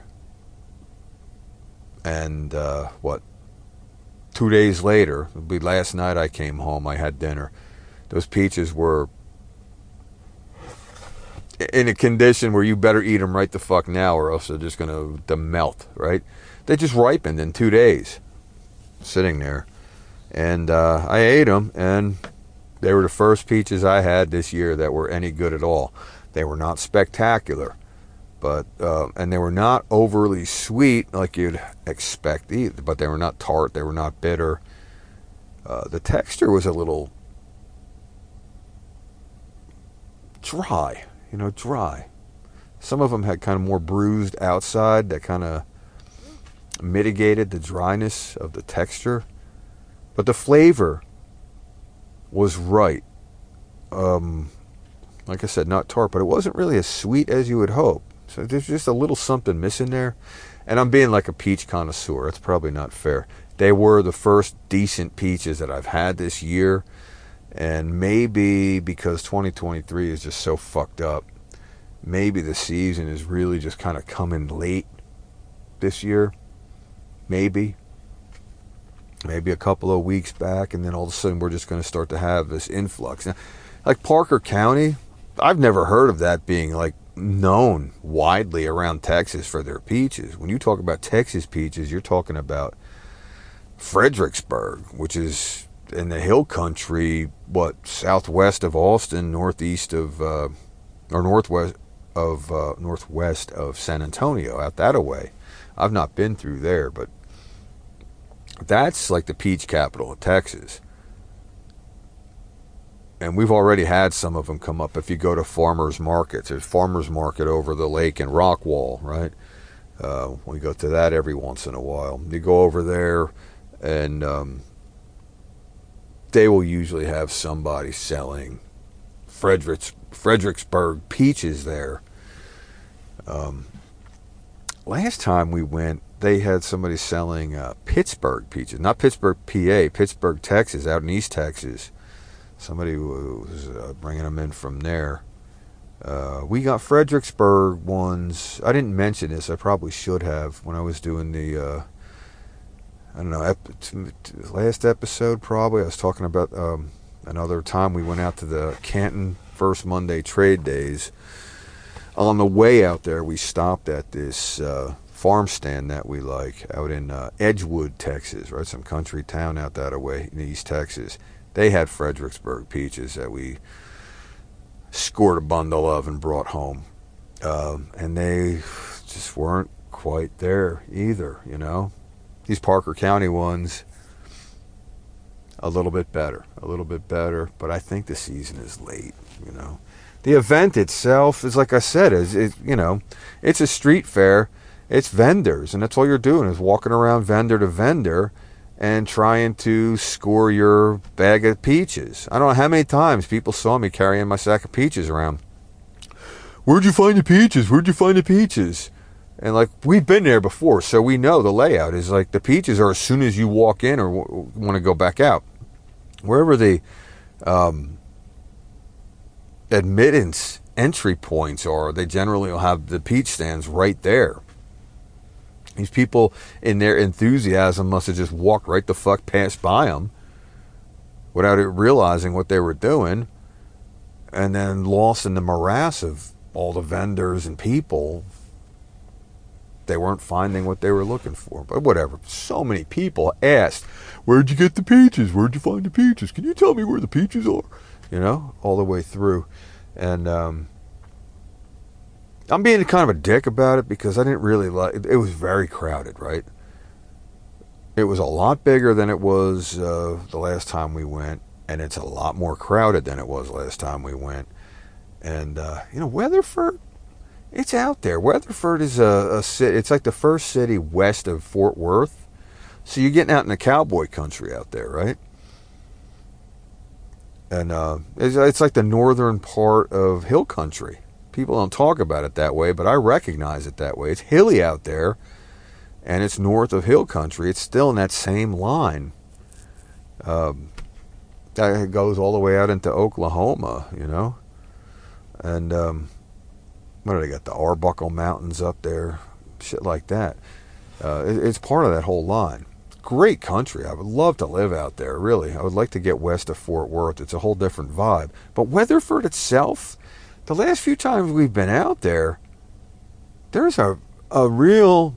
And, uh, what, two days later, it'll be last night I came home, I had dinner. Those peaches were in a condition where you better eat them right the fuck now, or else they're just gonna to melt. Right? They just ripened in two days, sitting there, and uh, I ate them, and they were the first peaches I had this year that were any good at all. They were not spectacular, but uh, and they were not overly sweet like you'd expect either. But they were not tart. They were not bitter. Uh, the texture was a little dry, you know, dry. Some of them had kind of more bruised outside that kind of mitigated the dryness of the texture. But the flavor was right. Um, like I said, not tart, but it wasn't really as sweet as you would hope. So there's just a little something missing there. And I'm being like a peach connoisseur. That's probably not fair. They were the first decent peaches that I've had this year. And maybe because twenty twenty-three is just so fucked up, maybe the season is really just kind of coming late this year. Maybe. Maybe a couple of weeks back, and then all of a sudden we're just going to start to have this influx. Now, like Parker County, I've never heard of that being like known widely around Texas for their peaches. When you talk about Texas peaches, you're talking about Fredericksburg, which is in the hill country, what, southwest of Austin, northeast of, uh, or northwest of, uh, northwest of San Antonio, out that away. I've not been through there, but that's like the peach capital of Texas. And we've already had some of them come up. If you go to farmers markets, there's farmers market over the lake in Rockwall, right? Uh, we go to that every once in a while. You go over there, and um, they will usually have somebody selling Fredericks, Fredericksburg peaches there. Um, last time we went, they had somebody selling uh, Pittsburgh peaches. Not Pittsburgh, P A, Pittsburgh, Texas, out in East Texas. Somebody was uh, bringing them in from there. Uh, we got Fredericksburg ones. I didn't mention this. I probably should have when I was doing the, uh, I don't know, ep- last episode probably. I was talking about um, another time we went out to the Canton First Monday Trade Days. On the way out there, we stopped at this uh, farm stand that we like out in uh, Edgewood, Texas, right? Some country town out that way in East Texas. They had Fredericksburg peaches that we scored a bundle of and brought home. Um, and they just weren't quite there either, you know. These Parker County ones, a little bit better, a little bit better. But I think the season is late, you know. The event itself is, like I said, is, is you know, it's a street fair. It's vendors, and that's all you're doing is walking around vendor to vendor and trying to score your bag of peaches. I don't know how many times people saw me carrying my sack of peaches around. Where'd you find the peaches? Where'd you find the peaches? And like, we've been there before, so we know the layout is like the peaches are as soon as you walk in or w- want to go back out. Wherever the um, admittance entry points are, they generally will have the peach stands right there. These people, in their enthusiasm, must have just walked right the fuck past by them without it realizing what they were doing, and then lost in the morass of all the vendors and people. They weren't finding what they were looking for. But whatever. So many people asked, where'd you get the peaches? Where'd you find the peaches? Can you tell me where the peaches are? You know, all the way through. And, um... I'm being kind of a dick about it because I didn't really like it. It was very crowded, right? It was a lot bigger than it was uh, the last time we went, and it's a lot more crowded than it was last time we went. And, uh, you know, Weatherford, it's out there. Weatherford is a, a city. It's like the first city west of Fort Worth. So you're getting out in the cowboy country out there, right? And uh, it's, it's like the northern part of hill country. People don't talk about it that way, but I recognize it that way. It's hilly out there, and it's north of hill country. It's still in that same line. Um, that goes all the way out into Oklahoma, you know. And um, what do they got? The Arbuckle Mountains up there, shit like that. Uh, it, it's part of that whole line. Great country. I would love to live out there, really. I would like to get west of Fort Worth. It's a whole different vibe. But Weatherford itself, the last few times we've been out there, there's a a real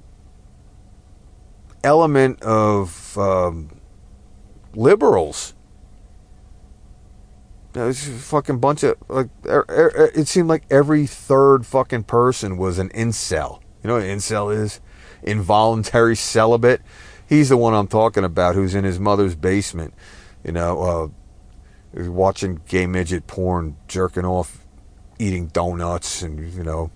element of um, liberals. There's a fucking bunch of, like, er, er, it seemed like every third fucking person was an incel. You know what an incel is? Involuntary celibate. He's the one I'm talking about, who's in his mother's basement, you know, uh, watching gay midget porn, jerking off, eating donuts, and, you know,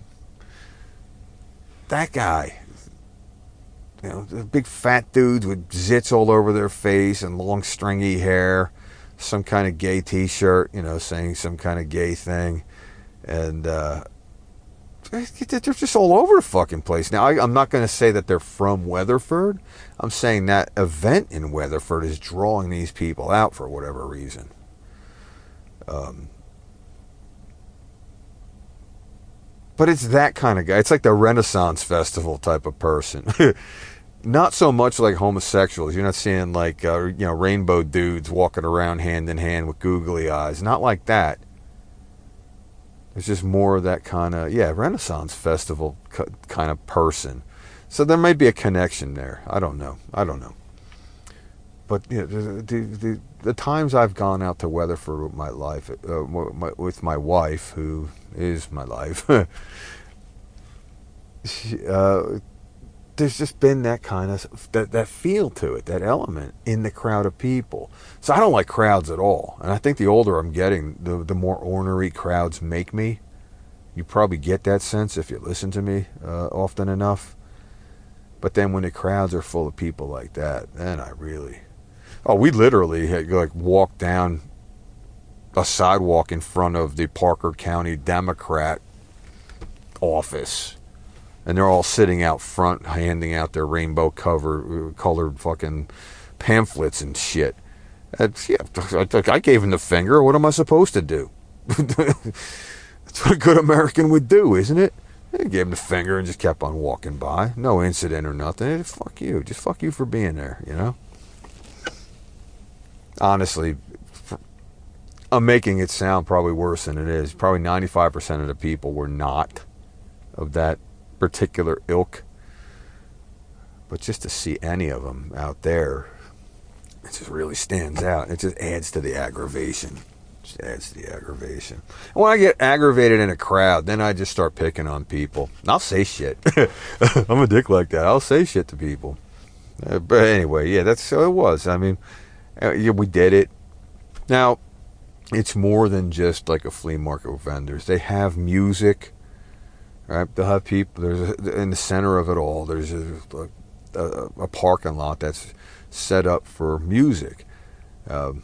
that guy. You know, the big fat dudes with zits all over their face and long stringy hair, some kind of gay t-shirt, you know, saying some kind of gay thing. And uh, they're just all over the fucking place. Now, I, I'm not going to say that they're from Weatherford. I'm saying that event in Weatherford is drawing these people out for whatever reason. Um, but it's that kind of guy. It's like the Renaissance Festival type of person. Not so much like homosexuals. You're not seeing like uh, you know rainbow dudes walking around hand in hand with googly eyes. Not like that. It's just more of that kind of yeah Renaissance Festival kind of person. So there may be a connection there. I don't know. I don't know. But you know, the, the the the times I've gone out to Weatherford with my life, uh, with my wife, who is my life. she, uh, There's just been that kind of that, that feel to it, that element in the crowd of people. So I don't like crowds at all. And I think the older I'm getting, the the more ornery crowds make me. You probably get that sense if you listen to me uh, often enough. But then when the crowds are full of people like that, then I really... Oh, we literally had, like walked down a sidewalk in front of the Parker County Democrat office. And they're all sitting out front, handing out their rainbow cover, colored fucking pamphlets and shit. That's, yeah, I gave him the finger. What am I supposed to do? That's what a good American would do, isn't it? I gave him the finger and just kept on walking by. No incident or nothing. Fuck you. Just fuck you for being there, you know? Honestly, I'm making it sound probably worse than it is. Probably ninety-five percent of the people were not of that particular ilk, but just to see any of them out there, it just really stands out. It just adds to the aggravation. It just adds to the aggravation. And when I get aggravated in a crowd, then I just start picking on people. And I'll say shit. I'm a dick like that. I'll say shit to people. Uh, but anyway, yeah, that's so it was. I mean, uh, yeah, we did it. Now, it's more than just like a flea market with vendors. They have music. Right, they'll have people. There's a, in the center of it all. There's a, a, a parking lot that's set up for music. Um,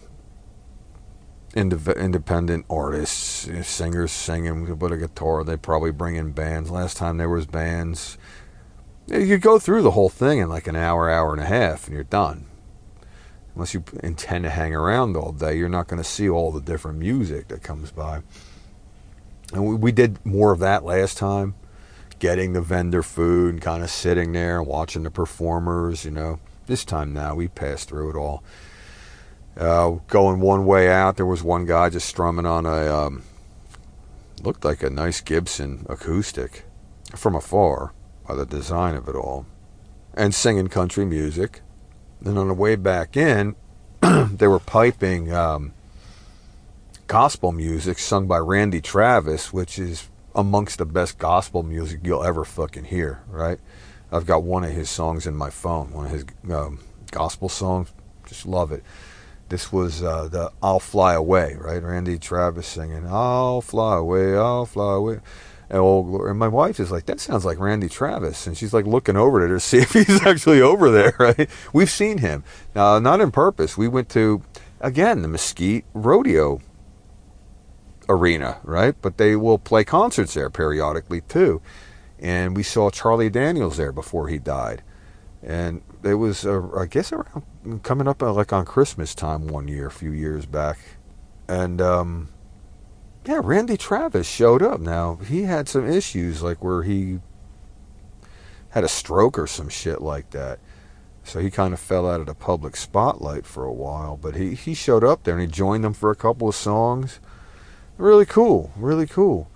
independent artists, singers singing with a guitar. They probably bring in bands. Last time there was bands. You could go through the whole thing in like an hour, hour and a half, and you're done. Unless you intend to hang around all day, you're not going to see all the different music that comes by. And we, we did more of that last time, getting the vendor food and kind of sitting there and watching the performers, you know. This time now, we passed through it all. Uh, going one way out, there was one guy just strumming on a, um, looked like a nice Gibson acoustic from afar by the design of it all, and singing country music. Then on the way back in, they were piping... Um, gospel music sung by Randy Travis, which is amongst the best gospel music you'll ever fucking hear, right? I've got one of his songs in my phone, one of his um, gospel songs. Just love it. This was uh, the I'll Fly Away, right? Randy Travis singing, I'll fly away, I'll fly away. And, old, and my wife is like, that sounds like Randy Travis. And she's like looking over at her to see if he's actually over there, right? We've seen him. Now, not on purpose. We went to, again, the Mesquite Rodeo Arena, right? But they will play concerts there periodically too. And we saw Charlie Daniels there before he died. And it was, uh, I guess, around coming up uh, like on Christmas time one year, a few years back. And, um, yeah, Randy Travis showed up. Now, he had some issues, like where he had a stroke or some shit like that. So he kind of fell out of the public spotlight for a while. But he, he showed up there and he joined them for a couple of songs. Really cool, really cool.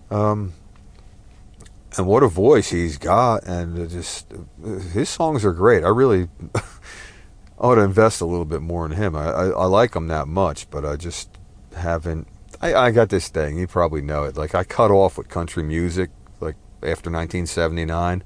Um, and what a voice he's got, and just his songs are great. I really ought to invest a little bit more in him. I, I, I like him that much, but I just haven't. I, I got this thing. You probably know it. Like, I cut off with country music like after nineteen seventy-nine.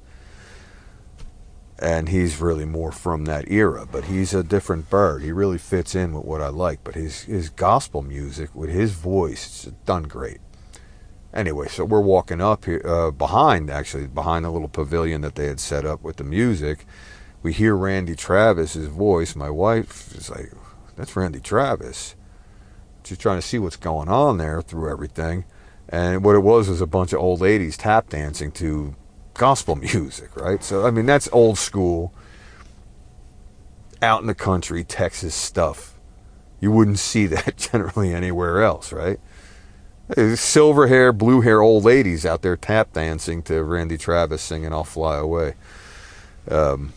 And he's really more from that era, but he's a different bird. He really fits in with what I like. But his, his gospel music with his voice, it's done great. Anyway, so we're walking up here, uh, behind, actually, behind the little pavilion that they had set up with the music. We hear Randy Travis's voice. My wife is like, that's Randy Travis. She's trying to see what's going on there through everything. And what it was was a bunch of old ladies tap dancing to gospel music, right? So, I mean, that's old school, out in the country, Texas stuff. You wouldn't see that generally anywhere else, right? Silver hair, blue hair old ladies out there tap dancing to Randy Travis singing I'll Fly Away. Um,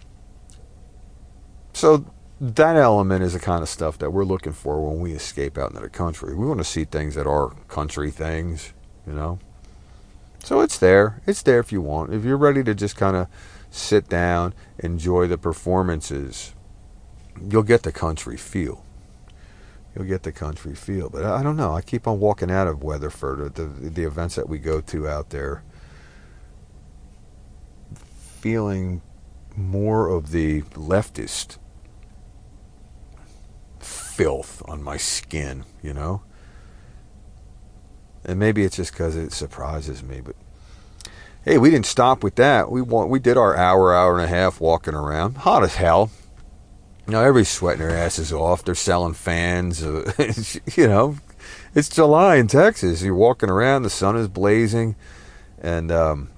so that element is the kind of stuff that we're looking for when we escape out into the country. We want to see things that are country things, you know? So it's there. It's there if you want. If you're ready to just kind of sit down, enjoy the performances, you'll get the country feel. You'll get the country feel. But I don't know. I keep on walking out of Weatherford, the, the events that we go to out there, feeling more of the leftist filth on my skin, you know? And maybe it's just because it surprises me, but hey, we didn't stop with that. We want, we did our hour, hour and a half walking around. Hot as hell. You know, everybody's sweating their asses off. They're selling fans. Uh, you know, it's July in Texas. You're walking around. The sun is blazing. And um,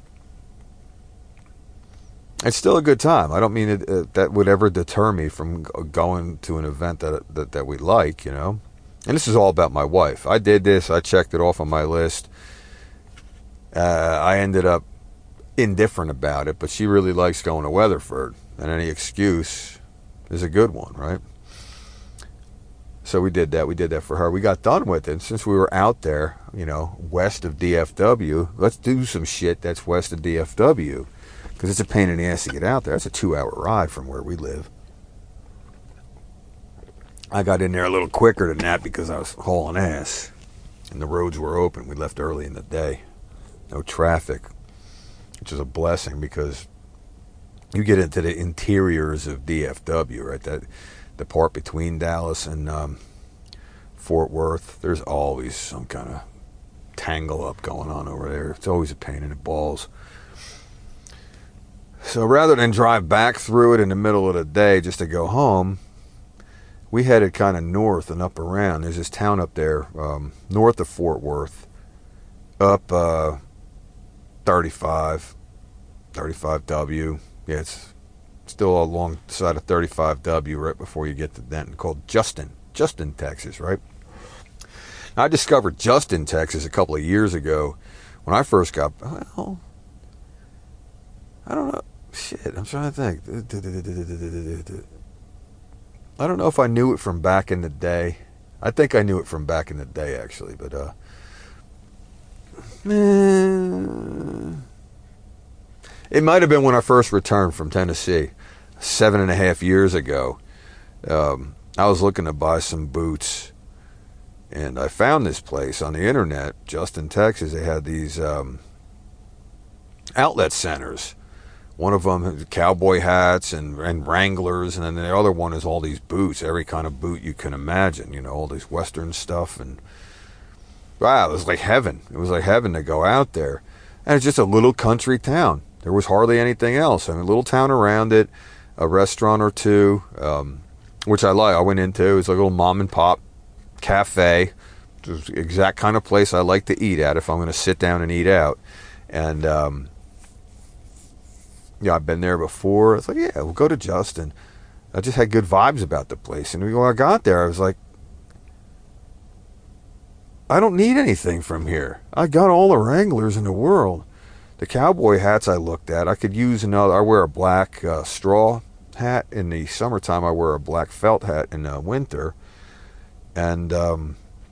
it's still a good time. I don't mean it, uh, that would ever deter me from going to an event that, that, that we like, you know. And this is all about my wife. I did this. I checked it off on my list. Uh, I ended up indifferent about it, but she really likes going to Weatherford. And any excuse is a good one, right? So we did that. We did that for her. We got done with it. And since we were out there, you know, west of D F W, let's do some shit that's west of D F W. Because it's a pain in the ass to get out there. It's a two-hour ride from where we live. I got in there a little quicker than that because I was hauling ass. And the roads were open. We left early in the day. No traffic. Which is a blessing because you get into the interiors of D F W, right? That the part between Dallas and um, Fort Worth. There's always some kind of tangle up going on over there. It's always a pain in the balls. So rather than drive back through it in the middle of the day just to go home, we headed kind of north and up around. There's this town up there, um, north of Fort Worth, up uh, thirty-five, thirty-five W. Yeah, it's still alongside of thirty-five W right before you get to Denton, called Justin, Justin, Texas, right? Now, I discovered Justin, Texas a couple of years ago when I first got, well, I don't know. Shit, I'm trying to think. I don't know if I knew it from back in the day. I think I knew it from back in the day, actually. But, uh... it might have been when I first returned from Tennessee. Seven and a half years ago. Um, I was looking to buy some boots. And I found this place on the internet, Justin, Texas. They had these um, outlet centers. One of them has cowboy hats and, and Wranglers, and then the other one is all these boots, every kind of boot you can imagine, you know, all this Western stuff. And wow, it was like heaven. It was like heaven to go out there. And it's just a little country town. There was hardly anything else. I mean, a little town around it, a restaurant or two, um, which I like. I went into. It was like a little mom and pop cafe. It was the exact kind of place I like to eat at if I'm going to sit down and eat out. And, um, yeah, I've been there before. It's like, yeah, we'll go to Justin. I just had good vibes about the place. And when I got there, I was like, I don't need anything from here. I got all the Wranglers in the world. The cowboy hats I looked at, I could use another. I wear a black uh, straw hat in the summertime. I wear a black felt hat in the winter. And um,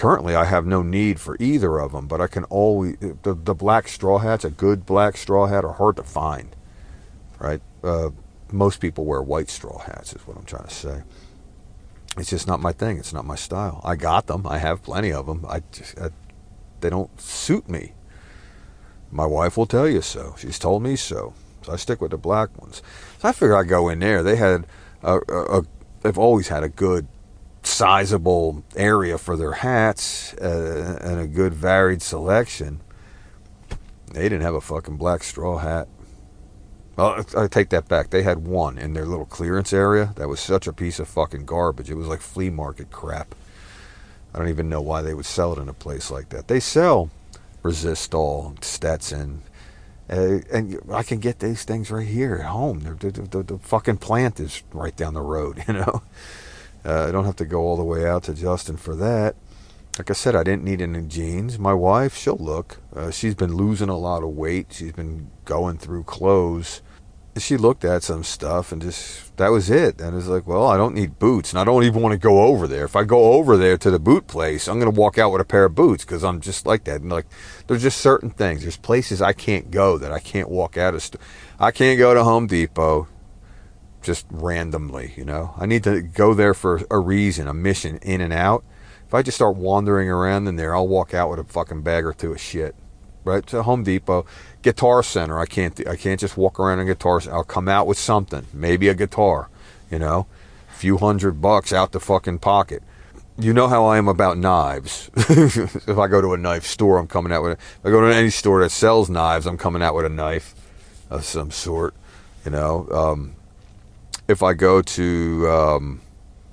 currently I have no need for either of them, but I can always, the, the black straw hats, a good black straw hat, are hard to find, right? Uh, most people wear white straw hats is what I'm trying to say. It's just not my thing. It's not my style. I got them. I have plenty of them. I just, I, they don't suit me. My wife will tell you so. She's told me so. So I stick with the black ones. So I figure I go in there. They had a, a, a they've always had a good, sizable area for their hats uh, and a good varied selection. They didn't have a fucking black straw hat. Well, I take that back. They had one in their little clearance area that was such a piece of fucking garbage. It was like flea market crap. I don't even know why they would sell it in a place like that. They sell Resistol, Stetson, uh, and I can get these things right here at home. The, the, the, the fucking plant is right down the road, you know. Uh, I don't have to go all the way out to Justin for that. Like I said, I didn't need any jeans. My wife, she'll look. Uh, she's been losing a lot of weight. She's been going through clothes. She looked at some stuff and just, that was it. And it's like, well, I don't need boots. And I don't even want to go over there. If I go over there to the boot place, I'm going to walk out with a pair of boots because I'm just like that. And like, there's just certain things. There's places I can't go that I can't walk out of. St- I can't go to Home Depot just randomly, you know. I need to go there for a reason, a mission, in and out. If I just start wandering around in there, I'll walk out with a fucking bag or two of shit. Right? To Home Depot, Guitar Center. I can't. I can't just walk around in Guitar Center. I'll come out with something, maybe a guitar. You know, a few hundred bucks out the fucking pocket. You know how I am about knives. If I go to a knife store, I'm coming out with. If I go to any store that sells knives, I'm coming out with a knife of some sort. You know, um, if I go to um,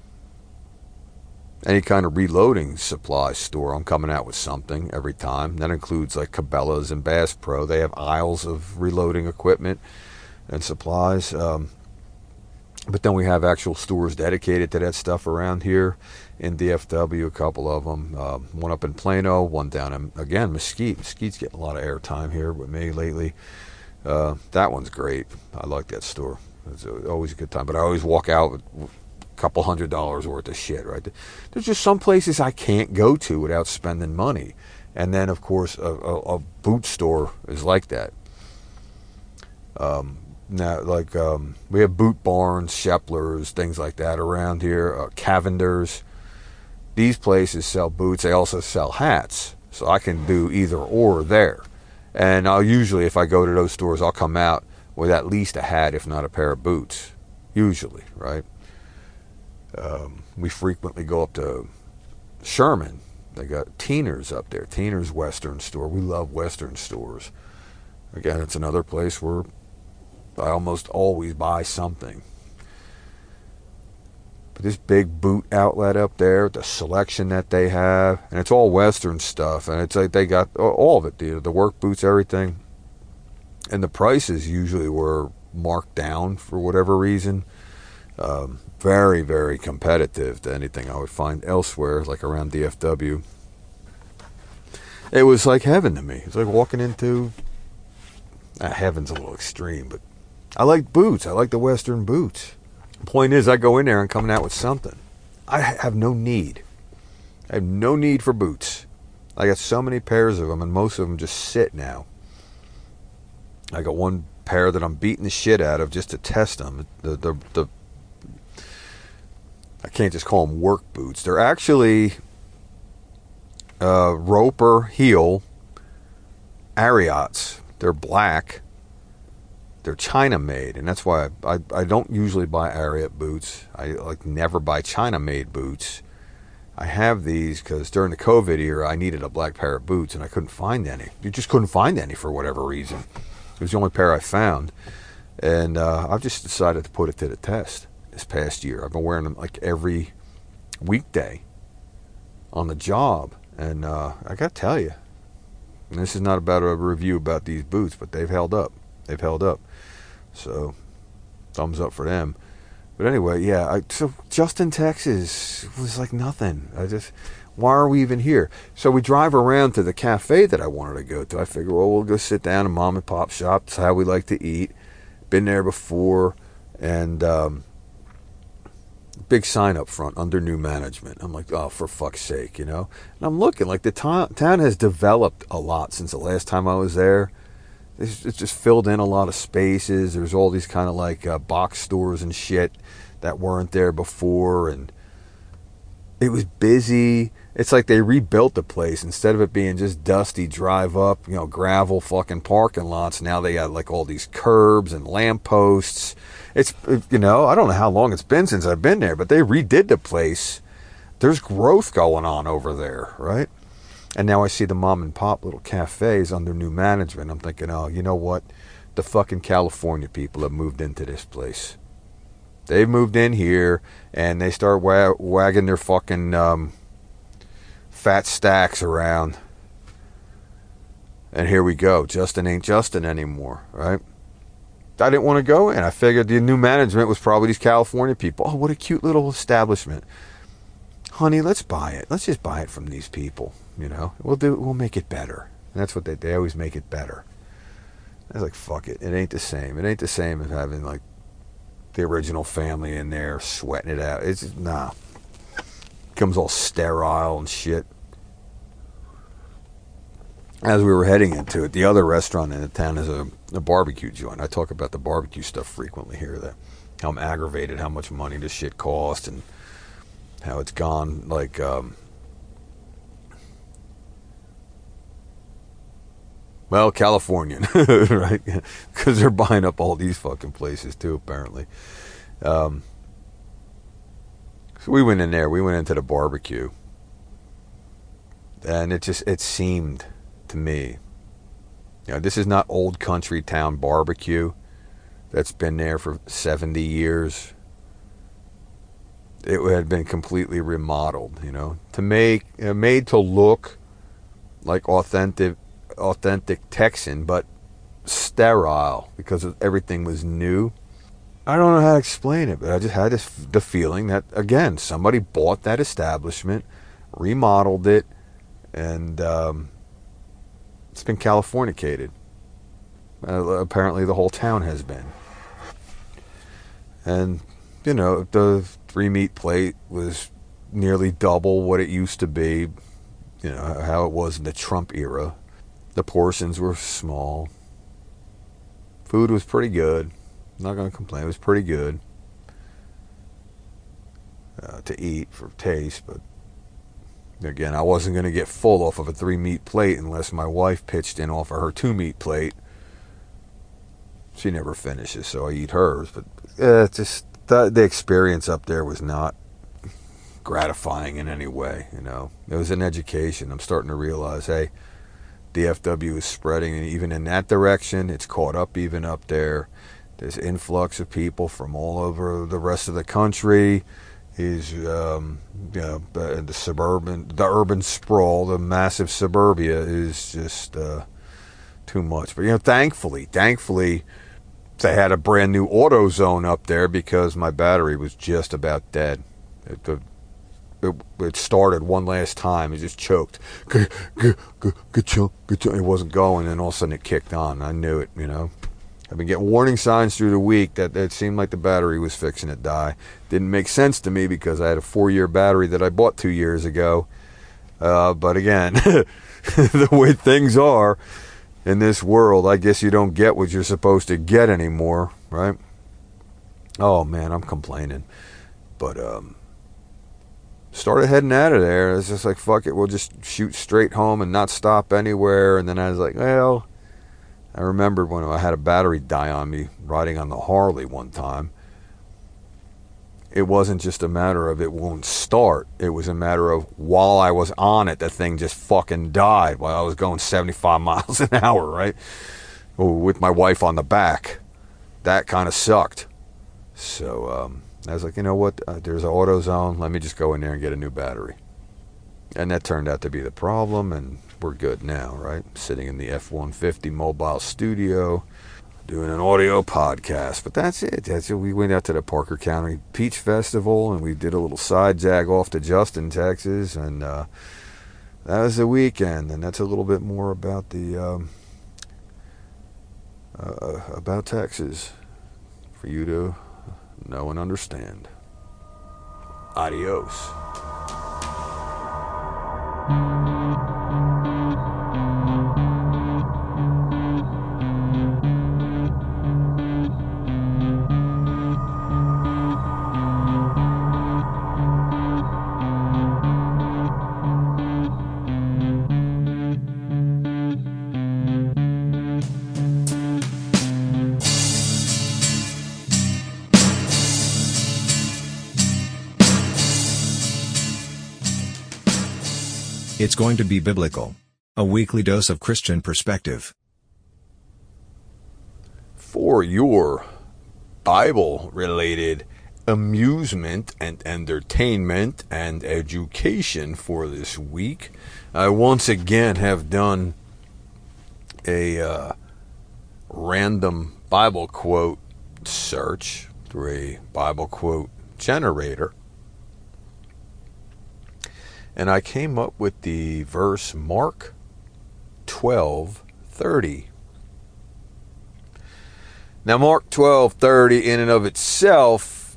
any kind of reloading supply store, I'm coming out with something every time. That includes like Cabela's and Bass Pro. They have aisles of reloading equipment and supplies. Um, but then we have actual stores dedicated to that stuff around here in D F W, a couple of them. Uh, one up in Plano, one down in, again, Mesquite. Mesquite's getting a lot of airtime here with me lately. Uh, that one's great. I like that store. It's always a good time. But I always walk out with couple hundred dollars worth of shit, right? There's just some places I can't go to without spending money. And then, of course, a, a, a boot store is like that. Um, now, like, um, we have Boot Barns, Sheplers, things like that around here, uh, Cavenders. These places sell boots. They also sell hats. So I can do either or there. And I'll usually, if I go to those stores, I'll come out with at least a hat, if not a pair of boots. Usually, right? Um, we frequently go up to Sherman. They got Teeners up there. Teeners Western store. We love Western stores. Again, it's another place where I almost always buy something. But this big boot outlet up there, the selection that they have, and it's all Western stuff. And it's like they got all of it, the, the work boots, everything. And the prices usually were marked down for whatever reason. Um, very, very competitive to anything I would find elsewhere, like around D F W. It was like heaven to me. It's like walking into... Ah, heaven's a little extreme, but I like boots. I like the Western boots. The point is, I go in there and coming out with something. I have no need. I have no need for boots. I got so many pairs of them, and most of them just sit now. I got one pair that I'm beating the shit out of just to test them. The the the I can't just call them work boots. They're actually uh, Roper heel Ariats. They're black. They're China made, and that's why I, I, I don't usually buy Ariat boots. I like never buy China made boots. I have these because during the COVID era, I needed a black pair of boots, and I couldn't find any. You just couldn't find any for whatever reason. It was the only pair I found, and uh, I've just decided to put it to the test. This past year, I've been wearing them like every weekday on the job, and uh, I gotta tell you, and this is not about a review about these boots, but they've held up. They've held up. So, thumbs up for them. But anyway, yeah. I, so Justin, Texas was like nothing. I just, why are we even here? So we drive around to the cafe that I wanted to go to. I figure, well, we'll go sit down in mom and pop shop. That's how we like to eat. Been there before, and. Um, big sign up front, under new management. I'm like, oh, for fuck's sake, you know? And I'm looking, like, the to- town has developed a lot since the last time I was there. It's, it's just filled in a lot of spaces. There's all these kind of, like, uh, box stores and shit that weren't there before, and it was busy. It's like they rebuilt the place. Instead of it being just dusty drive up, you know, gravel fucking parking lots, now they got like all these curbs and lampposts. It's, you know, I don't know how long it's been since I've been there, but they redid the place. There's growth going on over there, right? And now I see the mom and pop little cafes under new management. I'm thinking, oh, you know what? The fucking California people have moved into this place. They've moved in here, and they start wa- wagging their fucking um, fat stacks around. And here we go. Justin ain't Justin anymore, right? I didn't want to go in. I figured the new management was probably these California people. Oh, what a cute little establishment. Honey, let's buy it. Let's just buy it from these people, you know? We'll do. We'll make it better. And that's what they, they always make it better. I was like, fuck it. It ain't the same. It ain't the same as having, like, the original family in there sweating it out. It's just, nah. Becomes all sterile and shit. As we were heading into it, the other restaurant in the town is a, a barbecue joint. I talk about the barbecue stuff frequently here, that how I'm aggravated, how much money this shit costs, and how it's gone, like, um, well, Californian, right? Because they're buying up all these fucking places too, apparently. Um, so we went in there. We went into the barbecue, and it just it seemed to me, you know, this is not old country town barbecue that's been there for seventy years. It had been completely remodeled, you know, to make uh, made to look like authentic. authentic Texan, but sterile because everything was new. I don't know how to explain it, but I just had this, the feeling that, again, somebody bought that establishment, remodeled it, and um, it's been Californicated. Uh, apparently the whole town has been. And, you know, the three meat plate was nearly double what it used to be, you know, how it was in the Trump era. The portions were small. Food was pretty good. I'm not going to complain. It was pretty good uh, to eat for taste. But again, I wasn't going to get full off of a three-meat plate unless my wife pitched in off of her two-meat plate. She never finishes, so I eat hers. But uh, just the, the experience up there was not gratifying in any way. You know, it was an education. I'm starting to realize, hey, D F W is spreading, and even in that direction, it's caught up even up there. There's influx of people from all over the rest of the country. Is um, you know, the suburban, the urban sprawl, the massive suburbia is just uh, too much. But you know, thankfully, thankfully, they had a brand new AutoZone up there because my battery was just about dead. It, the, It, it started one last time. It just choked. It wasn't going, and all of a sudden it kicked on. I knew it, you know. I've been getting warning signs through the week that it seemed like the battery was fixing to die. Didn't make sense to me because I had a four-year battery that I bought two years ago. Uh, but again, the way things are in this world, I guess you don't get what you're supposed to get anymore, right? Oh, man, I'm complaining. But, um... started heading out of there. It's just like, fuck it, we'll just shoot straight home and not stop anywhere. And then I was like, well, I remembered when I had a battery die on me riding on the Harley one time. It wasn't just a matter of it won't start. It was a matter of while I was on it, the thing just fucking died while I was going seventy-five miles an hour, right? With my wife on the back. That kind of sucked. So, um... I was like, you know what, uh, there's an AutoZone, let me just go in there and get a new battery. And that turned out to be the problem, and we're good now, right? Sitting in the F one fifty mobile studio, doing an audio podcast. But that's it. That's it. We went out to the Parker County Peach Festival, and we did a little side jag off to Justin, Texas, and uh, that was the weekend. And that's a little bit more about the um, uh, about Texas for you to know and understand. Adios. It's going to be biblical. A weekly dose of Christian perspective. For your Bible-related amusement and entertainment and education for this week, I once again have done a uh, random Bible quote search through a Bible quote generator. And I came up with the verse Mark twelve thirty. Now, Mark twelve thirty in and of itself,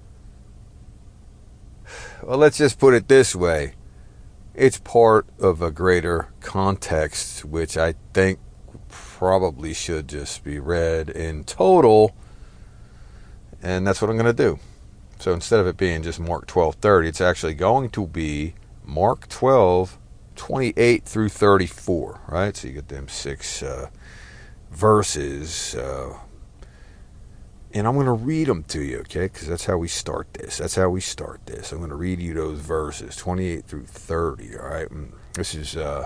well, let's just put it this way. It's part of a greater context, which I think probably should just be read in total. And that's what I'm going to do. So instead of it being just Mark twelve thirty, it's actually going to be Mark twelve, twenty-eight through thirty-four, right? So you get them six uh, verses. Uh, and I'm going to read them to you, okay? Because that's how we start this. That's how we start this. I'm going to read you those verses, twenty-eight through thirty, all right? And this is uh,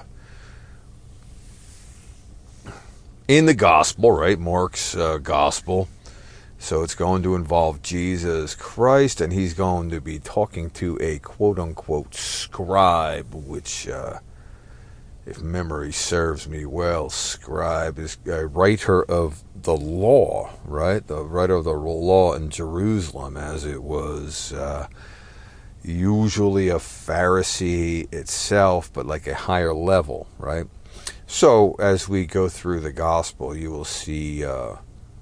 in the gospel, right? Mark's uh, gospel. So it's going to involve Jesus Christ, and he's going to be talking to a quote-unquote scribe, which, uh, if memory serves me well, scribe is a writer of the law, right? The writer of the law in Jerusalem, as it was uh, usually a Pharisee itself, but like a higher level, right? So as we go through the gospel, you will see Uh,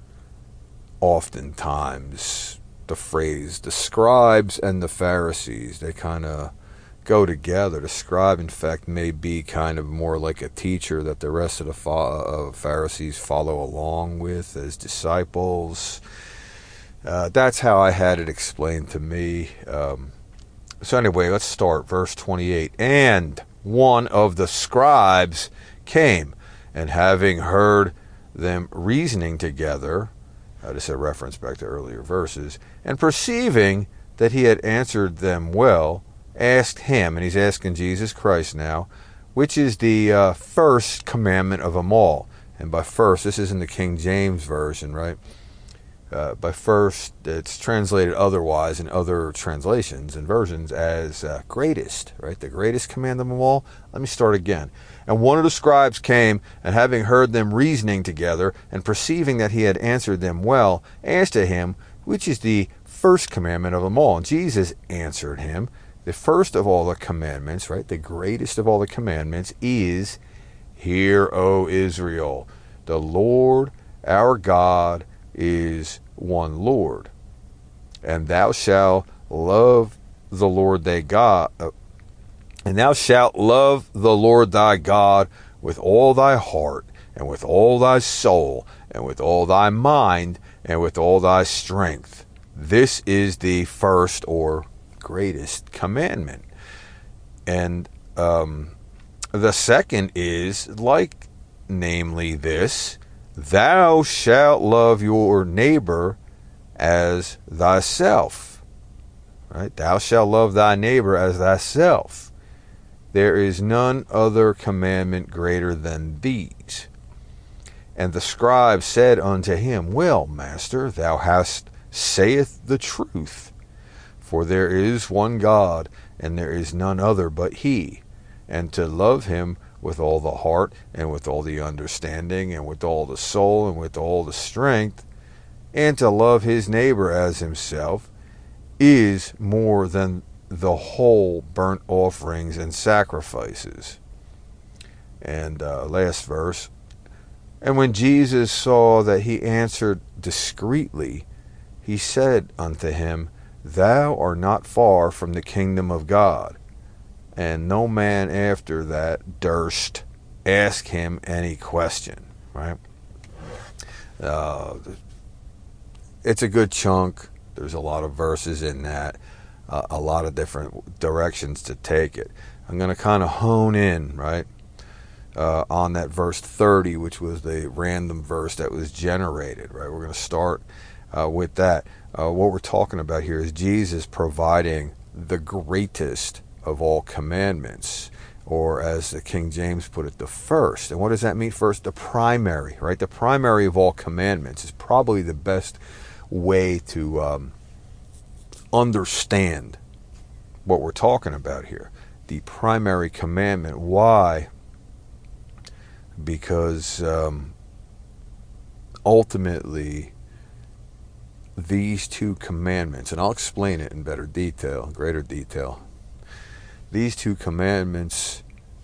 oftentimes the phrase the scribes and the Pharisees, they kind of go together. The scribe, in fact, may be kind of more like a teacher that the rest of the fo- uh, Pharisees follow along with as disciples. Uh, that's how I had it explained to me. Um, so anyway, let's start. Verse twenty-eight. And one of the scribes came, and having heard them reasoning together, Uh, this is a reference back to earlier verses, and perceiving that he had answered them well, asked him, and he's asking Jesus Christ now, which is the uh, first commandment of them all. And by first, this is in the King James Version, right? Uh, by first, it's translated otherwise in other translations and versions as uh, greatest, right? The greatest command of them all. Let me start again. And one of the scribes came, and having heard them reasoning together, and perceiving that he had answered them well, asked of him, which is the first commandment of them all? And Jesus answered him, the first of all the commandments, right, the greatest of all the commandments is, Hear, O Israel, the Lord our God is one Lord. And thou shalt love the Lord thy God, uh, and thou shalt love the Lord thy God with all thy heart, and with all thy soul, and with all thy mind, and with all thy strength. This is the first or greatest commandment. And um, the second is like, namely this, thou shalt love your neighbor as thyself. Right? Thou shalt love thy neighbor as thyself. There is none other commandment greater than these. And the scribe said unto him, Well, master, thou hast saith the truth. For there is one God, and there is none other but he. And to love him with all the heart, and with all the understanding, and with all the soul, and with all the strength, and to love his neighbor as himself, is more than the whole burnt offerings and sacrifices. And uh, last verse. And when Jesus saw that he answered discreetly, he said unto him, thou art not far from the kingdom of God. And no man after that durst ask him any question, right? Uh, it's a good chunk. There's a lot of verses in that, uh, a lot of different directions to take it. I'm going to kind of hone in, right, uh, on that verse thirty, which was the random verse that was generated, right? We're going to start uh, with that. Uh, what we're talking about here is Jesus providing the greatest of all commandments, or as the King James put it, the first. And what does that mean? First, the primary, right? The primary of all commandments is probably the best way to um, understand what we're talking about here. The primary commandment. Why? Because um, ultimately, these two commandments, and I'll explain it in better detail, greater detail. These two commandments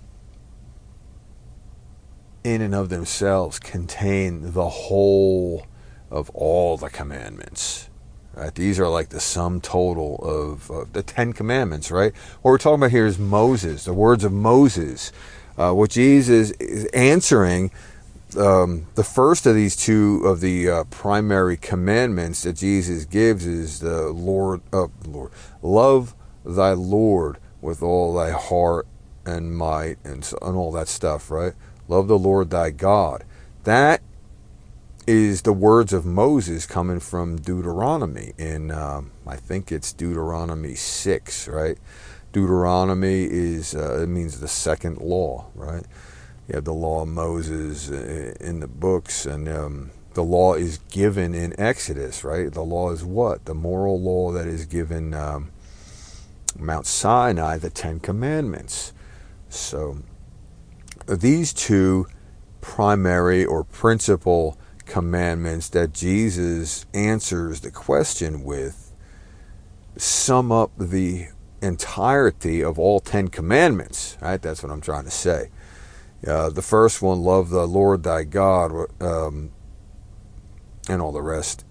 in and of themselves contain the whole of all the commandments. Right? These are like the sum total of uh, the Ten Commandments, right? What we're talking about here is Moses, the words of Moses. Uh, what Jesus is answering, um, the first of these two of the uh, primary commandments that Jesus gives is the Lord, uh, Lord, love thy Lord with all thy heart and might and, so, and all that stuff, right? Love the Lord thy God. That is the words of Moses coming from Deuteronomy. In, um, I think it's Deuteronomy six, right? Deuteronomy is, uh, it means the second law, right? You have the law of Moses in the books, and um, the law is given in Exodus, right? The law is what? The moral law that is given um, Mount Sinai, the Ten Commandments. So these two primary or principal commandments that Jesus answers the question with sum up the entirety of all Ten Commandments, right? That's what I'm trying to say. Uh, the first one, love the Lord thy God, um, and all the rest,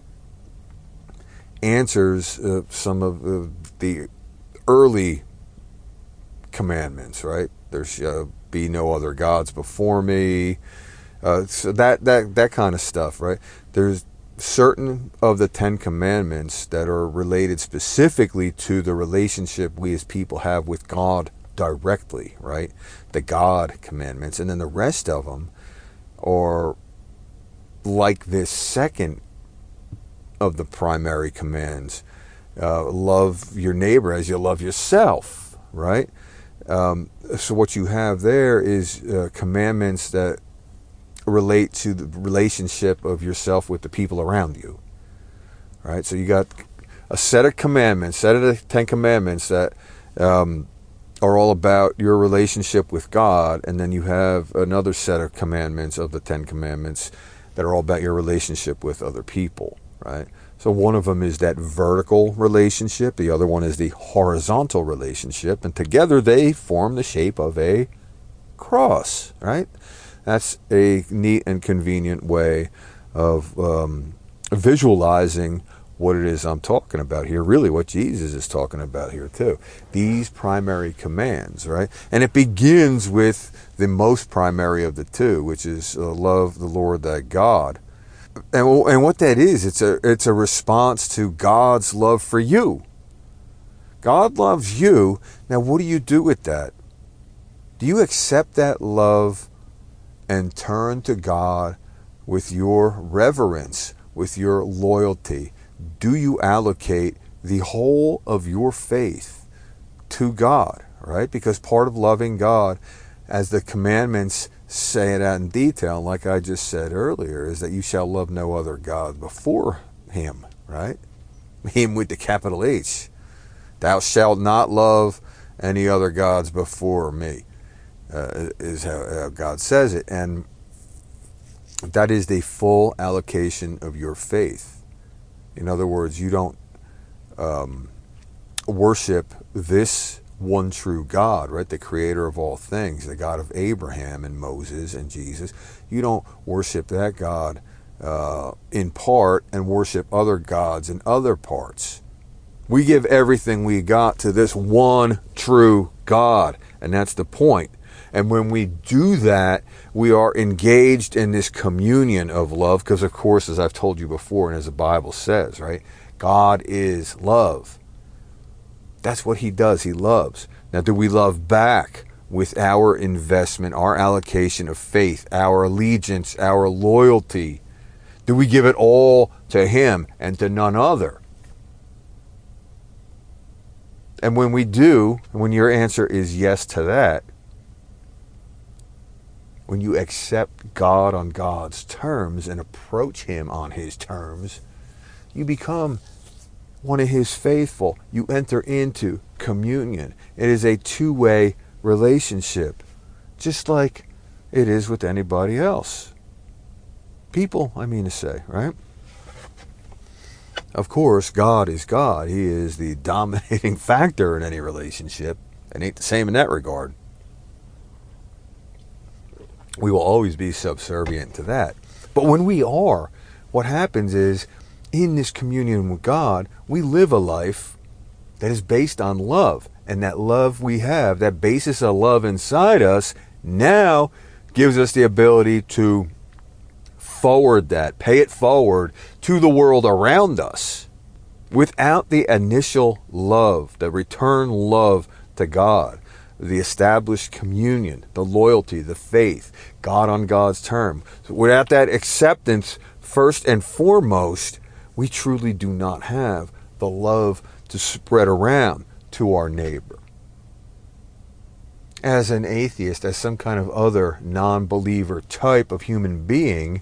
answers uh, some of uh, the early commandments, right? There shall be no other gods before me. Uh, so that, that, that kind of stuff, right? There's certain of the Ten Commandments that are related specifically to the relationship we as people have with God directly, right? The God commandments. And then the rest of them are like this second of the primary commands. Uh, love your neighbor as you love yourself, right? Um, so what you have there is uh, commandments that relate to the relationship of yourself with the people around you, right? So you got a set of commandments, set of the Ten Commandments that um, are all about your relationship with God, and then you have another set of commandments of the Ten Commandments that are all about your relationship with other people, right? So one of them is that vertical relationship. The other one is the horizontal relationship. And together they form the shape of a cross, right? That's a neat and convenient way of um, visualizing what it is I'm talking about here. Really what Jesus is talking about here too. These primary commands, right? And it begins with the most primary of the two, which is uh, love the Lord thy God. And, and what that is, it's a it's a response to God's love for you. God loves you. Now, what do you do with that? Do you accept that love and turn to God with your reverence, with your loyalty? Do you allocate the whole of your faith to God, right? Because part of loving God, as the commandments say it out in detail, like I just said earlier, is that you shall love no other God before him, right? Him with the capital H. Thou shalt not love any other gods before me, uh, is how, how God says it. And that is the full allocation of your faith. In other words, you don't um, worship this one true God, right? The creator of all things, the God of Abraham and Moses and Jesus. You don't worship that God uh, in part and worship other gods in other parts. We give everything we got to this one true God, and that's the point. And when we do that, we are engaged in this communion of love, because of course, as I've told you before, and as the Bible says, right, God is love. That's what he does. He loves. Now, do we love back with our investment, our allocation of faith, our allegiance, our loyalty? Do we give it all to him and to none other? And when we do, when your answer is yes to that, when you accept God on God's terms and approach him on his terms, you become one of his faithful. You enter into communion. It is a two-way relationship, just like it is with anybody else. People, I mean to say, right? Of course, God is God. He is the dominating factor in any relationship. It ain't the same in that regard. We will always be subservient to that. But when we are, what happens is, in this communion with God, we live a life that is based on love. And that love we have, that basis of love inside us, now gives us the ability to forward that, pay it forward to the world around us. Without the initial love, the return love to God, the established communion, the loyalty, the faith, God on God's term, without that acceptance, first and foremost, we truly do not have the love to spread around to our neighbor. As an atheist, as some kind of other non-believer type of human being,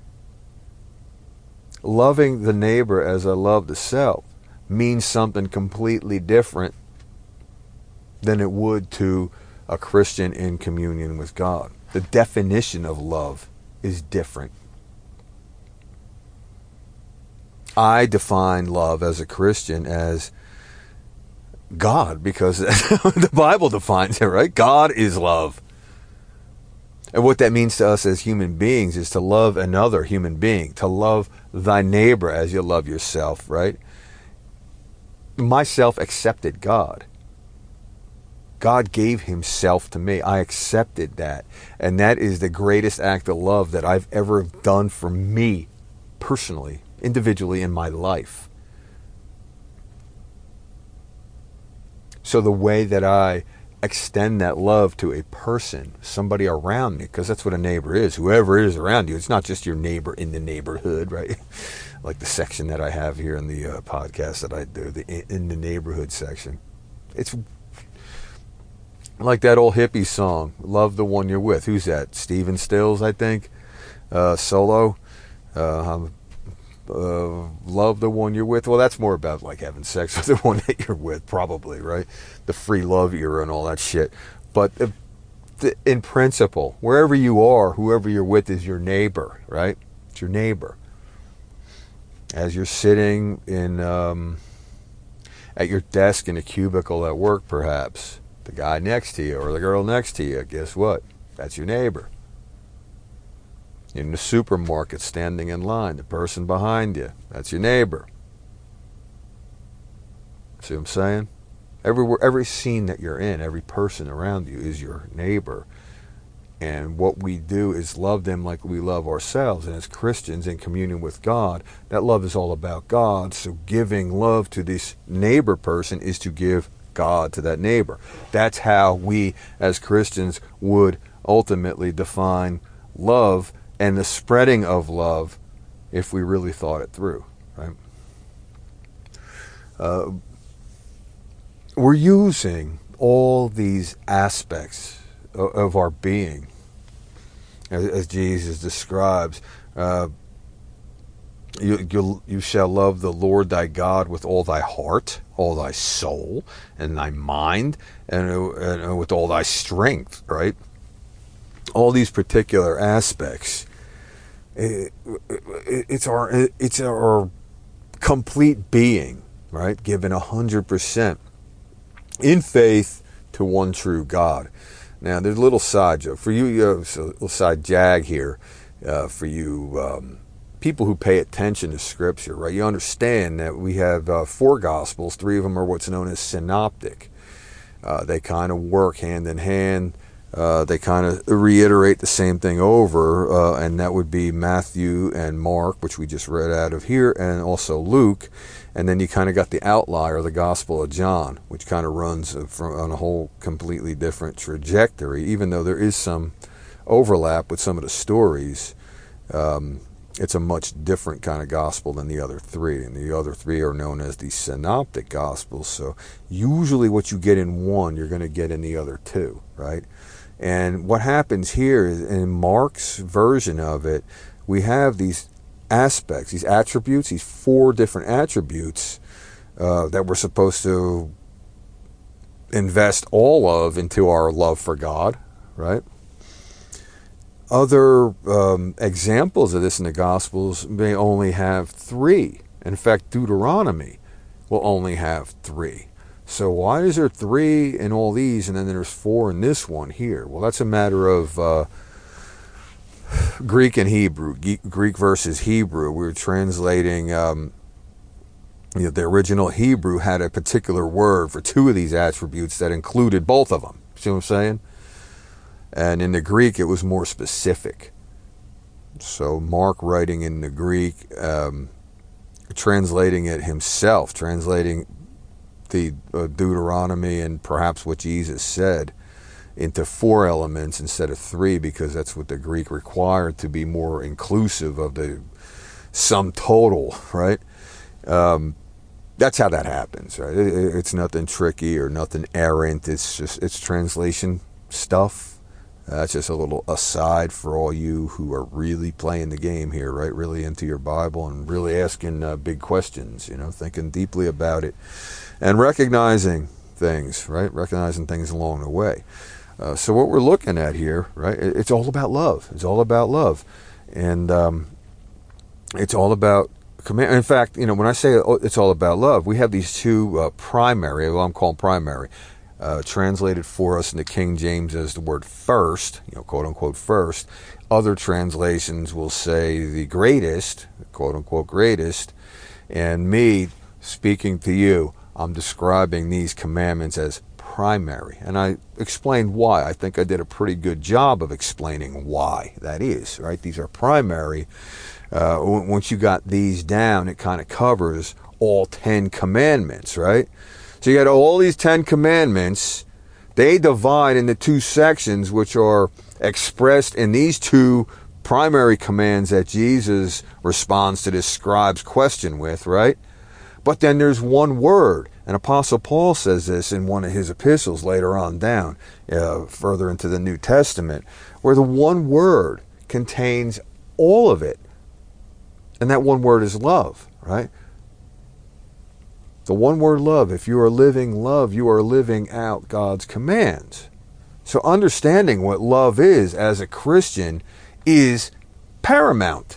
loving the neighbor as I love the self means something completely different than it would to a Christian in communion with God. The definition of love is different. I define love as a Christian as God, because the Bible defines it, right? God is love. And what that means to us as human beings is to love another human being, to love thy neighbor as you love yourself, right? Myself accepted God. God gave himself to me. I accepted that. And that is the greatest act of love that I've ever done for me personally, individually in my life. So the way that I extend that love to a person, somebody around me, because that's what a neighbor is, whoever is around you. It's not just your neighbor in the neighborhood, right? Like the section that I have here in the uh, podcast that I do, the in the neighborhood section. It's like that old hippie song, Love the One You're With. Who's that? Stephen Stills, I think. Uh, solo. Uh, uh, love the one you're with. Well, that's more about like having sex with the one that you're with, probably, right? The free love era and all that shit. But uh, th- in principle, wherever you are, whoever you're with is your neighbor, right? It's your neighbor. As you're sitting in um, at your desk in a cubicle at work, perhaps, the guy next to you or the girl next to you, guess what? That's your neighbor. In the supermarket, standing in line, the person behind you, that's your neighbor. See what I'm saying? Everywhere, every scene that you're in, every person around you is your neighbor. And what we do is love them like we love ourselves. And as Christians in communion with God, that love is all about God. So giving love to this neighbor person is to give God to that neighbor. That's how we as Christians would ultimately define love and the spreading of love if we really thought it through, right? Uh, we're using all these aspects of, of our being, as, as Jesus describes. Uh, you, you, you shall love the Lord thy God with all thy heart, all thy soul, and thy mind, and, and with all thy strength, right? All these particular aspects. It, it, it's our it's our complete being, right? Given a hundred percent in faith to one true God. Now, there's a little side joke for you. You have a little side jag here uh, for you um, people who pay attention to Scripture, right? You understand that we have uh, four Gospels. Three of them are what's known as synoptic. Uh, they kind of work hand in hand. Uh, they kind of reiterate the same thing over, uh, and that would be Matthew and Mark, which we just read out of here, and also Luke. And then you kind of got the outlier, the Gospel of John, which kind of runs from, on a whole completely different trajectory, even though there is some overlap with some of the stories. Um, it's a much different kind of gospel than the other three, and the other three are known as the synoptic gospels. So usually what you get in one, you're going to get in the other two, right? And what happens here is in Mark's version of it, we have these aspects, these attributes, these four different attributes uh, that we're supposed to invest all of into our love for God, right? Other um, examples of this in the Gospels may only have three. In fact, Deuteronomy will only have three. So why is there three in all these and then there's four in this one here? Well, that's a matter of uh, Greek and Hebrew, Greek versus Hebrew. We were translating, um, you know, the original Hebrew had a particular word for two of these attributes that included both of them. See what I'm saying? And in the Greek, it was more specific. So Mark writing in the Greek, um, translating it himself, translating the uh, Deuteronomy and perhaps what Jesus said into four elements instead of three, because that's what the Greek required to be more inclusive of the sum total, right? Um, that's how that happens, right? It, it's nothing tricky or nothing errant. It's just, it's translation stuff. That's just a little aside for all you who are really playing the game here, right? Really into your Bible and really asking uh, big questions, you know, thinking deeply about it and recognizing things, right? Recognizing things along the way. Uh, so what we're looking at here, right? It's all about love. It's all about love. And um, it's all about command. In fact, you know, when I say it's all about love, we have these two uh, primary, well, I'm calling primary, Uh, translated for us in the King James as the word first, you know, quote unquote first. Other translations will say the greatest, quote unquote greatest. And me speaking to you, I'm describing these commandments as primary. And I explained why. I think I did a pretty good job of explaining why that is, right? These are primary. Uh, once you got these down, it kind of covers all ten commandments, right? So you got all these Ten Commandments. They divide into two sections, which are expressed in these two primary commands that Jesus responds to this scribe's question with, right? But then there's one word. And Apostle Paul says this in one of his epistles later on down, uh, further into the New Testament, where the one word contains all of it. And that one word is love, right? The one word love. If you are living love, you are living out God's commands. So understanding what love is as a Christian is paramount.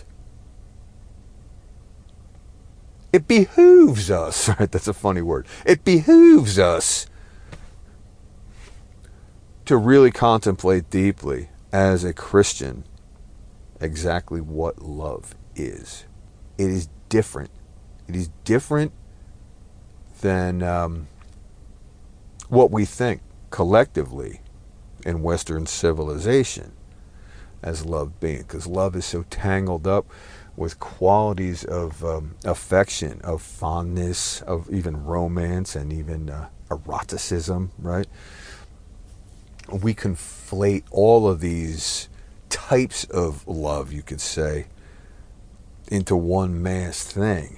It behooves us, right? That's a funny word. It behooves us to really contemplate deeply as a Christian exactly what love is. It is different. It is different than um, what we think collectively in Western civilization as love being, because love is so tangled up with qualities of um, affection, of fondness, of even romance and even uh, eroticism, right? We conflate all of these types of love, you could say, into one mass thing.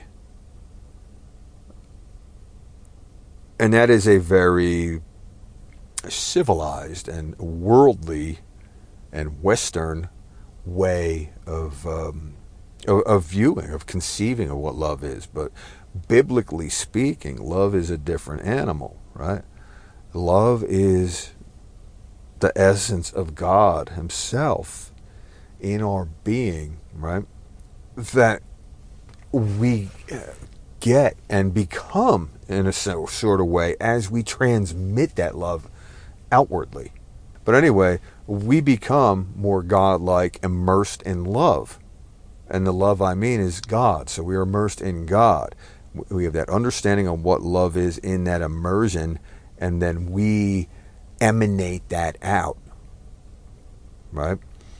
And that is a very civilized and worldly and Western way of, um, of of viewing, of conceiving of what love is. But biblically speaking, love is a different animal, right? Love is the essence of God Himself in our being, right? That we get and become in a sort of way as we transmit that love outwardly. But anyway, we become more God-like, immersed in love. And the love I mean is God. So we are immersed in God. We have that understanding of what love is in that immersion, and then we emanate that out. Right?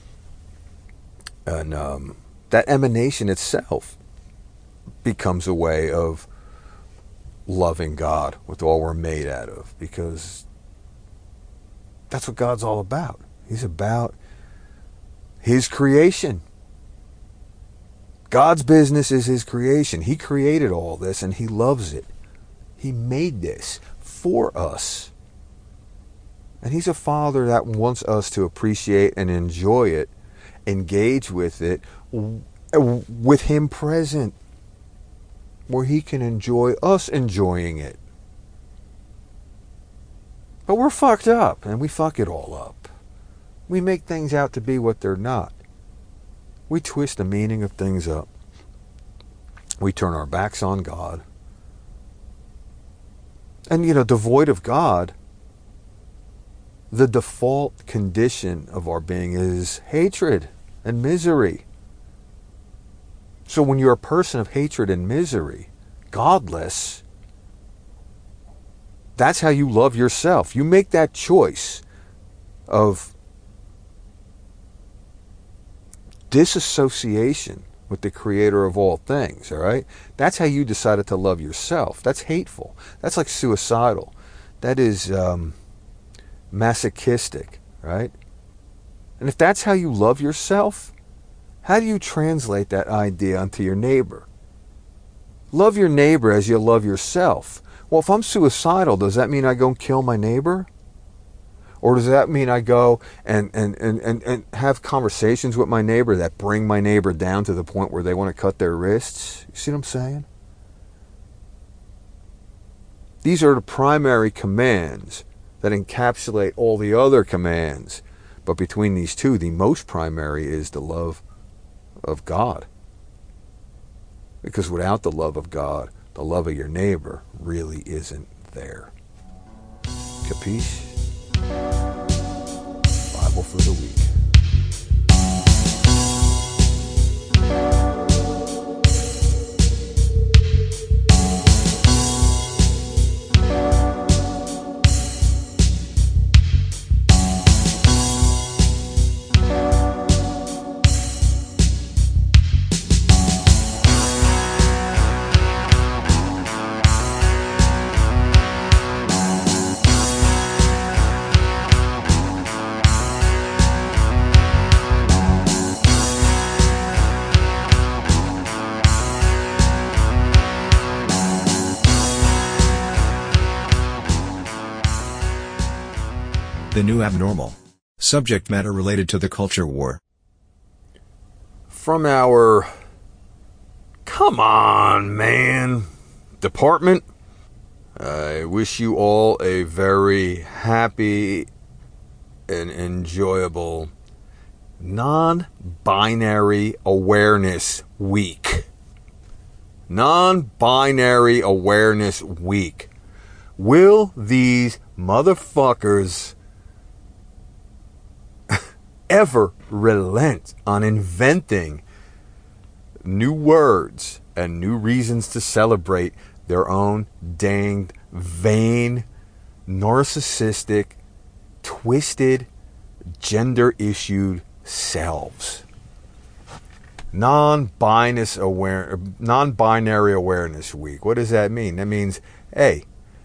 And um, that emanation itself becomes a way of loving God with all we're made out of, because that's what God's all about. He's about His creation. God's business is His creation. He created all this and He loves it. He made this for us. And He's a Father that wants us to appreciate and enjoy it, engage with it, with Him present, where He can enjoy us enjoying it. But we're fucked up, and we fuck it all up. We make things out to be what they're not. We twist the meaning of things up. We turn our backs on God. And, you know, devoid of God, the default condition of our being is hatred and misery. So when you're a person of hatred and misery, godless, that's how you love yourself. You make that choice of disassociation with the Creator of all things, all right? That's how you decided to love yourself. That's hateful. That's like suicidal. That is um, masochistic, right? And if that's how you love yourself, how do you translate that idea onto your neighbor? Love your neighbor as you love yourself. Well, if I'm suicidal, does that mean I go and kill my neighbor? Or does that mean I go and, and, and, and, and have conversations with my neighbor that bring my neighbor down to the point where they want to cut their wrists? You see what I'm saying? These are the primary commands that encapsulate all the other commands. But between these two, the most primary is the love of God. Because without the love of God, the love of your neighbor really isn't there. Capiche? Bible for the week. The new abnormal. Subject matter related to the culture war. From our, come on, man, department, I wish you all a very happy and enjoyable non-binary awareness week. Non-binary awareness week. Will these motherfuckers ever relent on inventing new words and new reasons to celebrate their own danged, vain, narcissistic, twisted, gender-issued selves? Non-binary aware, non-binary awareness week. What does that mean? That means, hey,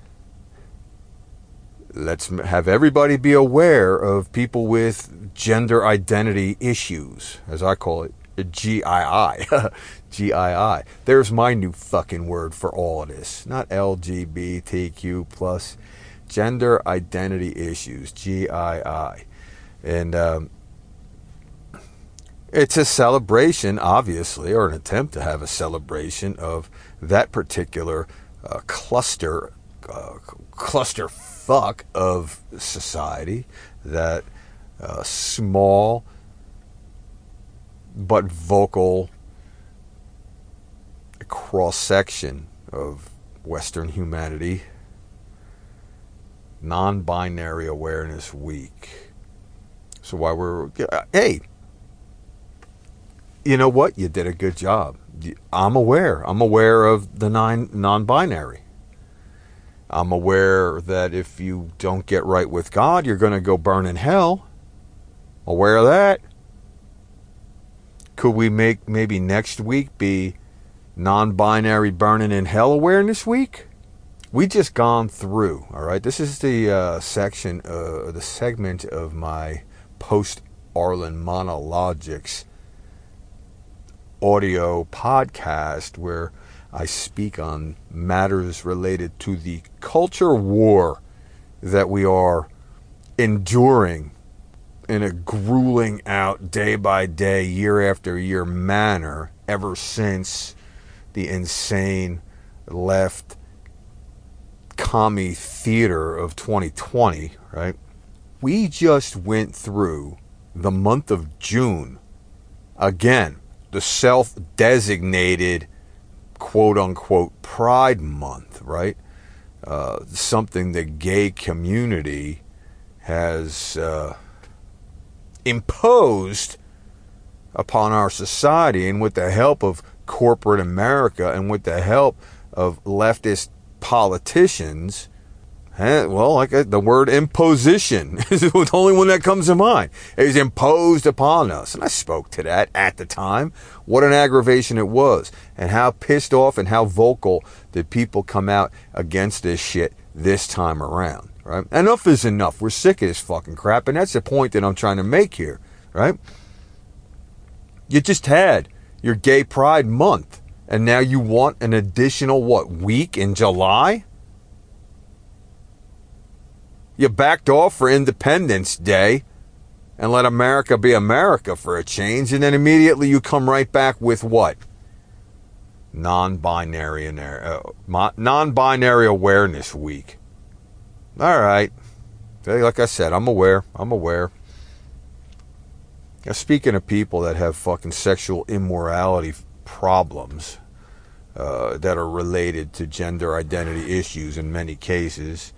let's have everybody be aware of people with gender identity issues, as I call it, G I I. G I I. There's my new fucking word for all of this. Not L G B T Q plus. Gender identity issues, G I I. And um, it's a celebration, obviously, or an attempt to have a celebration of that particular uh, cluster, uh, cluster fuck of society, that uh, small but vocal cross-section of Western humanity. Non-binary awareness week. So while we're, hey, you know what? You did a good job. I'm aware. I'm aware of the nine non-binary. I'm aware that if you don't get right with God, you're going to go burn in hell. Aware of that. Could we make maybe next week be non-binary burning in hell awareness week? We just gone through, all right? This is the uh, section, uh, the segment of my post-Arlen Monologics audio podcast where I speak on matters related to the culture war that we are enduring in a grueling out day by day, year after year manner ever since the insane left commie theater of twenty twenty, right? We just went through the month of June. Again, the self-designated quote-unquote Pride Month, right? Uh, something the gay community has uh, imposed upon our society, and with the help of corporate America and with the help of leftist politicians, well, like the word imposition is the only one that comes to mind. It was imposed upon us. And I spoke to that at the time. What an aggravation it was. And how pissed off and how vocal did people come out against this shit this time around, right? Enough is enough. We're sick of this fucking crap. And that's the point that I'm trying to make here, right? You just had your Gay Pride Month. And now you want an additional, what, week in July? You backed off for Independence Day and let America be America for a change, and then immediately you come right back with what? Non-binary, uh, non-binary Awareness Week. All right. Like I said, I'm aware. I'm aware. Now, speaking of people that have fucking sexual immorality problems uh, that are related to gender identity issues in many cases,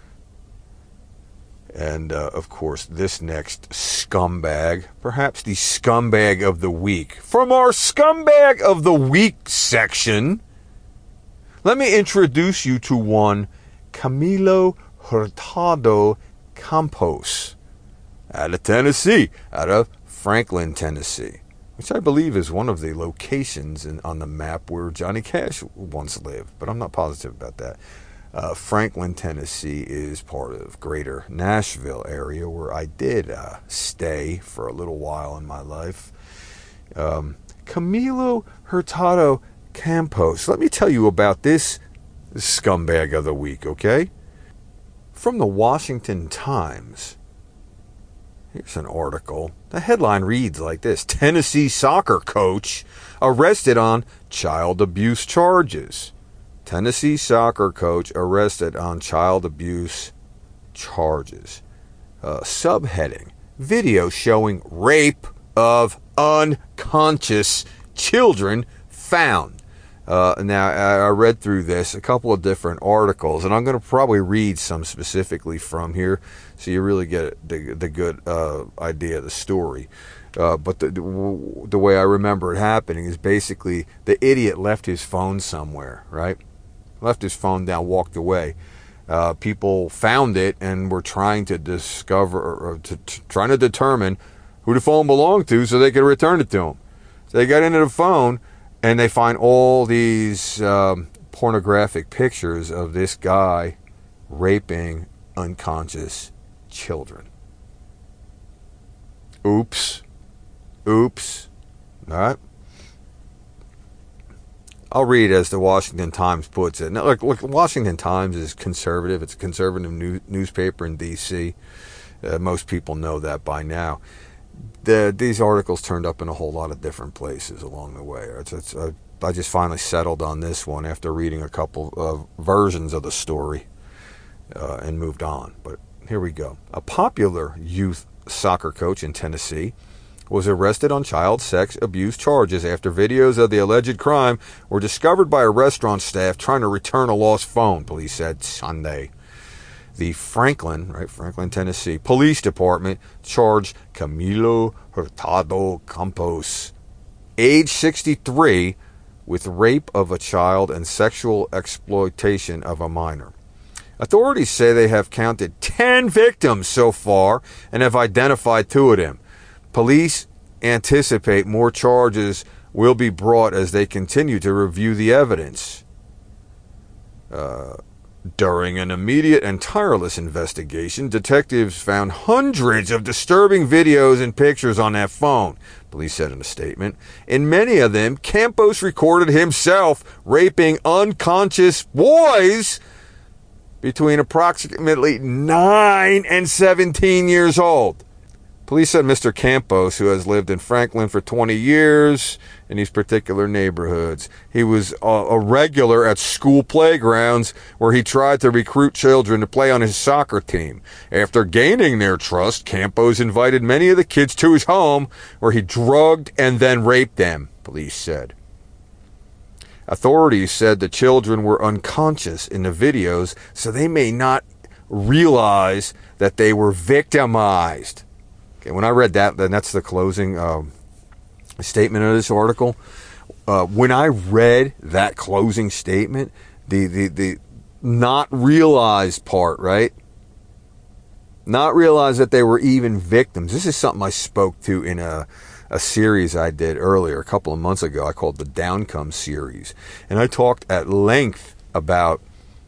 and, uh, of course, this next scumbag, perhaps the scumbag of the week. From our scumbag of the week section, let me introduce you to one Camilo Hurtado Campos, out of Tennessee, out of Franklin, Tennessee, which I believe is one of the locations in, on the map where Johnny Cash once lived, but I'm not positive about that. Uh, Franklin, Tennessee is part of greater Nashville area where I did uh, stay for a little while in my life. Um, Camilo Hurtado Campos. Let me tell you about this scumbag of the week, okay? From the Washington Times. Here's an article. The headline reads like this: Tennessee soccer coach arrested on child abuse charges. Tennessee soccer coach arrested on child abuse charges. Uh, subheading: video showing rape of unconscious children found. Uh, now, I read through this, a couple of different articles, and I'm going to probably read some specifically from here so you really get the, the good uh, idea of the story. Uh, but the, the way I remember it happening is basically the idiot left his phone somewhere, right? Left his phone down, walked away. Uh, people found it and were trying to discover, or to, to, trying to determine who the phone belonged to so they could return it to him. So they got into the phone and they find all these um, pornographic pictures of this guy raping unconscious children. Oops. Oops. All right. I'll read as the Washington Times puts it. Now, look, look, Washington Times is conservative. It's a conservative new, newspaper in D C Uh, most people know that by now. The, these articles turned up in a whole lot of different places along the way. It's, it's, uh, I just finally settled on this one after reading a couple of versions of the story uh, and moved on. But here we go. A popular youth soccer coach in Tennessee was arrested on child sex abuse charges after videos of the alleged crime were discovered by a restaurant staff trying to return a lost phone, police said Sunday. The Franklin, right, Franklin, Tennessee Police Department charged Camilo Hurtado Campos, age sixty-three, with rape of a child and sexual exploitation of a minor. Authorities say they have counted ten victims so far and have identified two of them. Police anticipate more charges will be brought as they continue to review the evidence. Uh, during an immediate and tireless investigation, detectives found hundreds of disturbing videos and pictures on that phone, police said in a statement. In many of them, Campos recorded himself raping unconscious boys between approximately nine and seventeen years old. Police said Mister Campos, who has lived in Franklin for twenty years in these particular neighborhoods, he was a, a regular at school playgrounds where he tried to recruit children to play on his soccer team. After gaining their trust, Campos invited many of the kids to his home where he drugged and then raped them, police said. Authorities said the children were unconscious in the videos, so they may not realize that they were victimized. Okay, when I read that, then that's the closing um, statement of this article. Uh, when I read that closing statement, the, the, the not realized part, right? Not realize that they were even victims. This is something I spoke to in a, a series I did earlier, a couple of months ago. I called the Downcome series. And I talked at length about,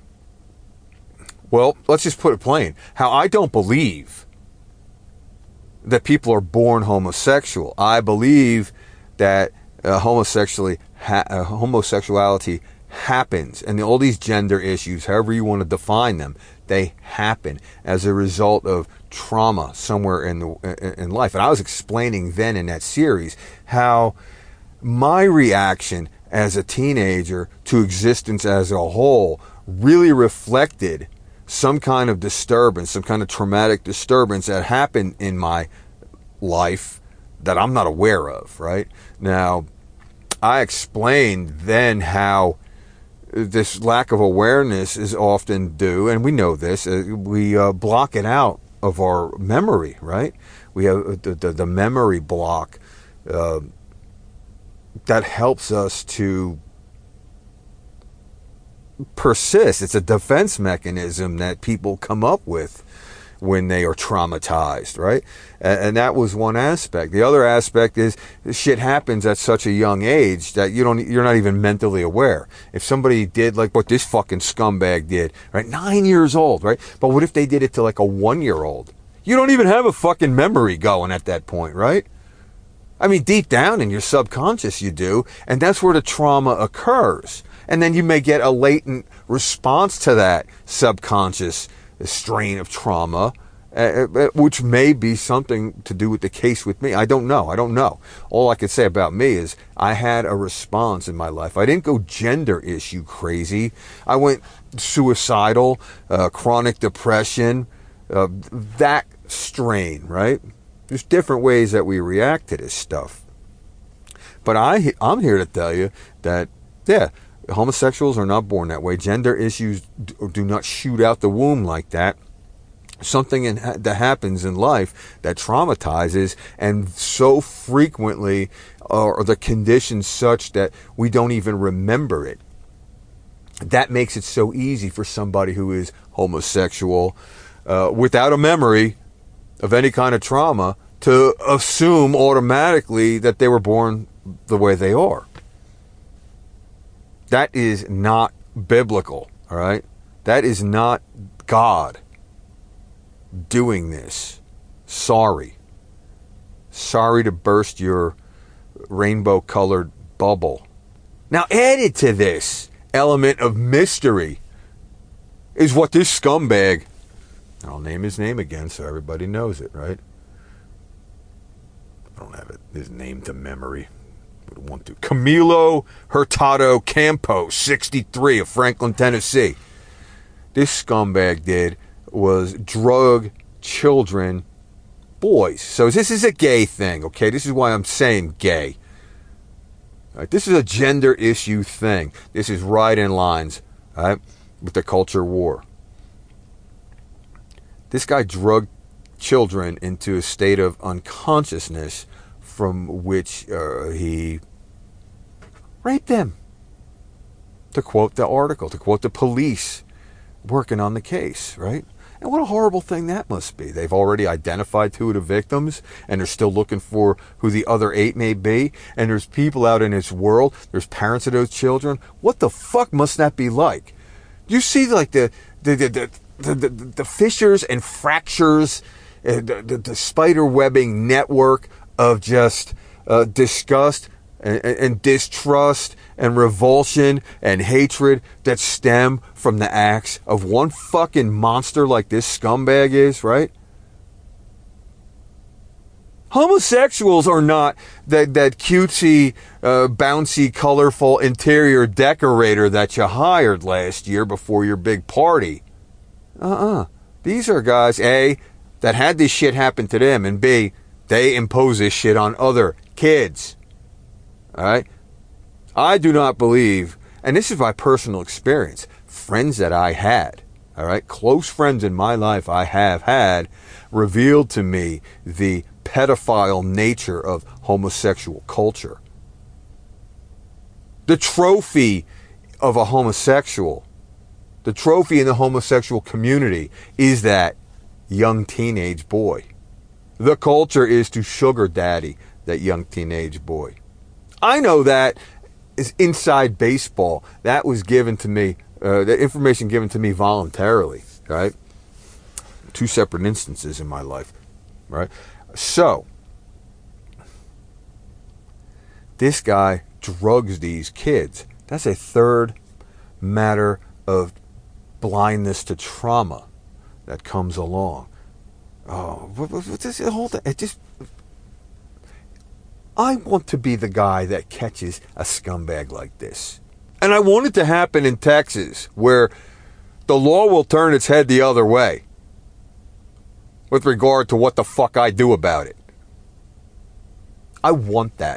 well, let's just put it plain, how I don't believe that people are born homosexual. I believe that uh, homosexuality, ha- uh, homosexuality happens, and all these gender issues, however you want to define them, they happen as a result of trauma somewhere in the in life. And I was explaining then in that series how my reaction as a teenager to existence as a whole really reflected some kind of disturbance, some kind of traumatic disturbance that happened in my life that I'm not aware of, right? Now, I explained then how this lack of awareness is often due, and we know this, uh, we uh, block it out of our memory, right? We have the, the, the memory block uh, that helps us to persist. It's a defense mechanism that people come up with when they are traumatized, right? And, and that was one aspect. The other aspect is shit happens at such a young age that you don't, you're not even mentally aware. If somebody did like what this fucking scumbag did, right? Nine years old, right? But what if they did it to like a one-year-old? You don't even have a fucking memory going at that point, right? I mean, deep down in your subconscious you do, and that's where the trauma occurs. And then you may get a latent response to that subconscious strain of trauma, uh, which may be something to do with the case with me. I don't know. I don't know. All I can say about me is I had a response in my life. I didn't go gender issue crazy. I went suicidal, uh, chronic depression, uh, that strain, right? There's different ways that we react to this stuff. But I, I'm here to tell you that, yeah, homosexuals are not born that way. Gender issues do not shoot out the womb like that. Something in, that happens in life that traumatizes, and so frequently are the conditions such that we don't even remember it. That makes it so easy for somebody who is homosexual uh, without a memory of any kind of trauma to assume automatically that they were born the way they are. That is not biblical, all right? That is not God doing this. Sorry. Sorry to burst your rainbow-colored bubble. Now, added to this element of mystery is what this scumbag, I'll name his name again so everybody knows it, right? I don't have it, his name to memory. Want to. Camilo Hurtado Campos, sixty-three, of Franklin, Tennessee. This scumbag did was drug children, boys. So this is a gay thing, okay? This is why I'm saying gay. All right, this is a gender issue thing. This is right in lines, all right, with the culture war. This guy drugged children into a state of unconsciousness from which uh, he Rape them. To quote the article, to quote the police working on the case, right? And what a horrible thing that must be. They've already identified two of the victims, and they're still looking for who the other eight may be. And there's people out in this world, there's parents of those children. What the fuck must that be like? You see, like, the the the the, the, the, the fissures and fractures, uh, the, the, the spider webbing network of just uh, disgust and, and distrust and revulsion and hatred that stem from the acts of one fucking monster like this scumbag is, right? Homosexuals are not that, that cutesy, uh, bouncy, colorful interior decorator that you hired last year before your big party. Uh-uh. These are guys, A, that had this shit happen to them, and B, they impose this shit on other kids. All right? I do not believe, and this is my personal experience, friends that I had, all right, close friends in my life I have had, revealed to me the pedophile nature of homosexual culture. The trophy of a homosexual, the trophy in the homosexual community is that young teenage boy. The culture is to sugar daddy that young teenage boy. I know that is inside baseball. That was given to me, uh, the information given to me voluntarily, right? Two separate instances in my life, right? So, this guy drugs these kids. That's a third matter of blindness to trauma that comes along. Oh, what, what, what this whole thing? It just. I want to be the guy that catches a scumbag like this. And I want it to happen in Texas, where the law will turn its head the other way with regard to what the fuck I do about it. I want that.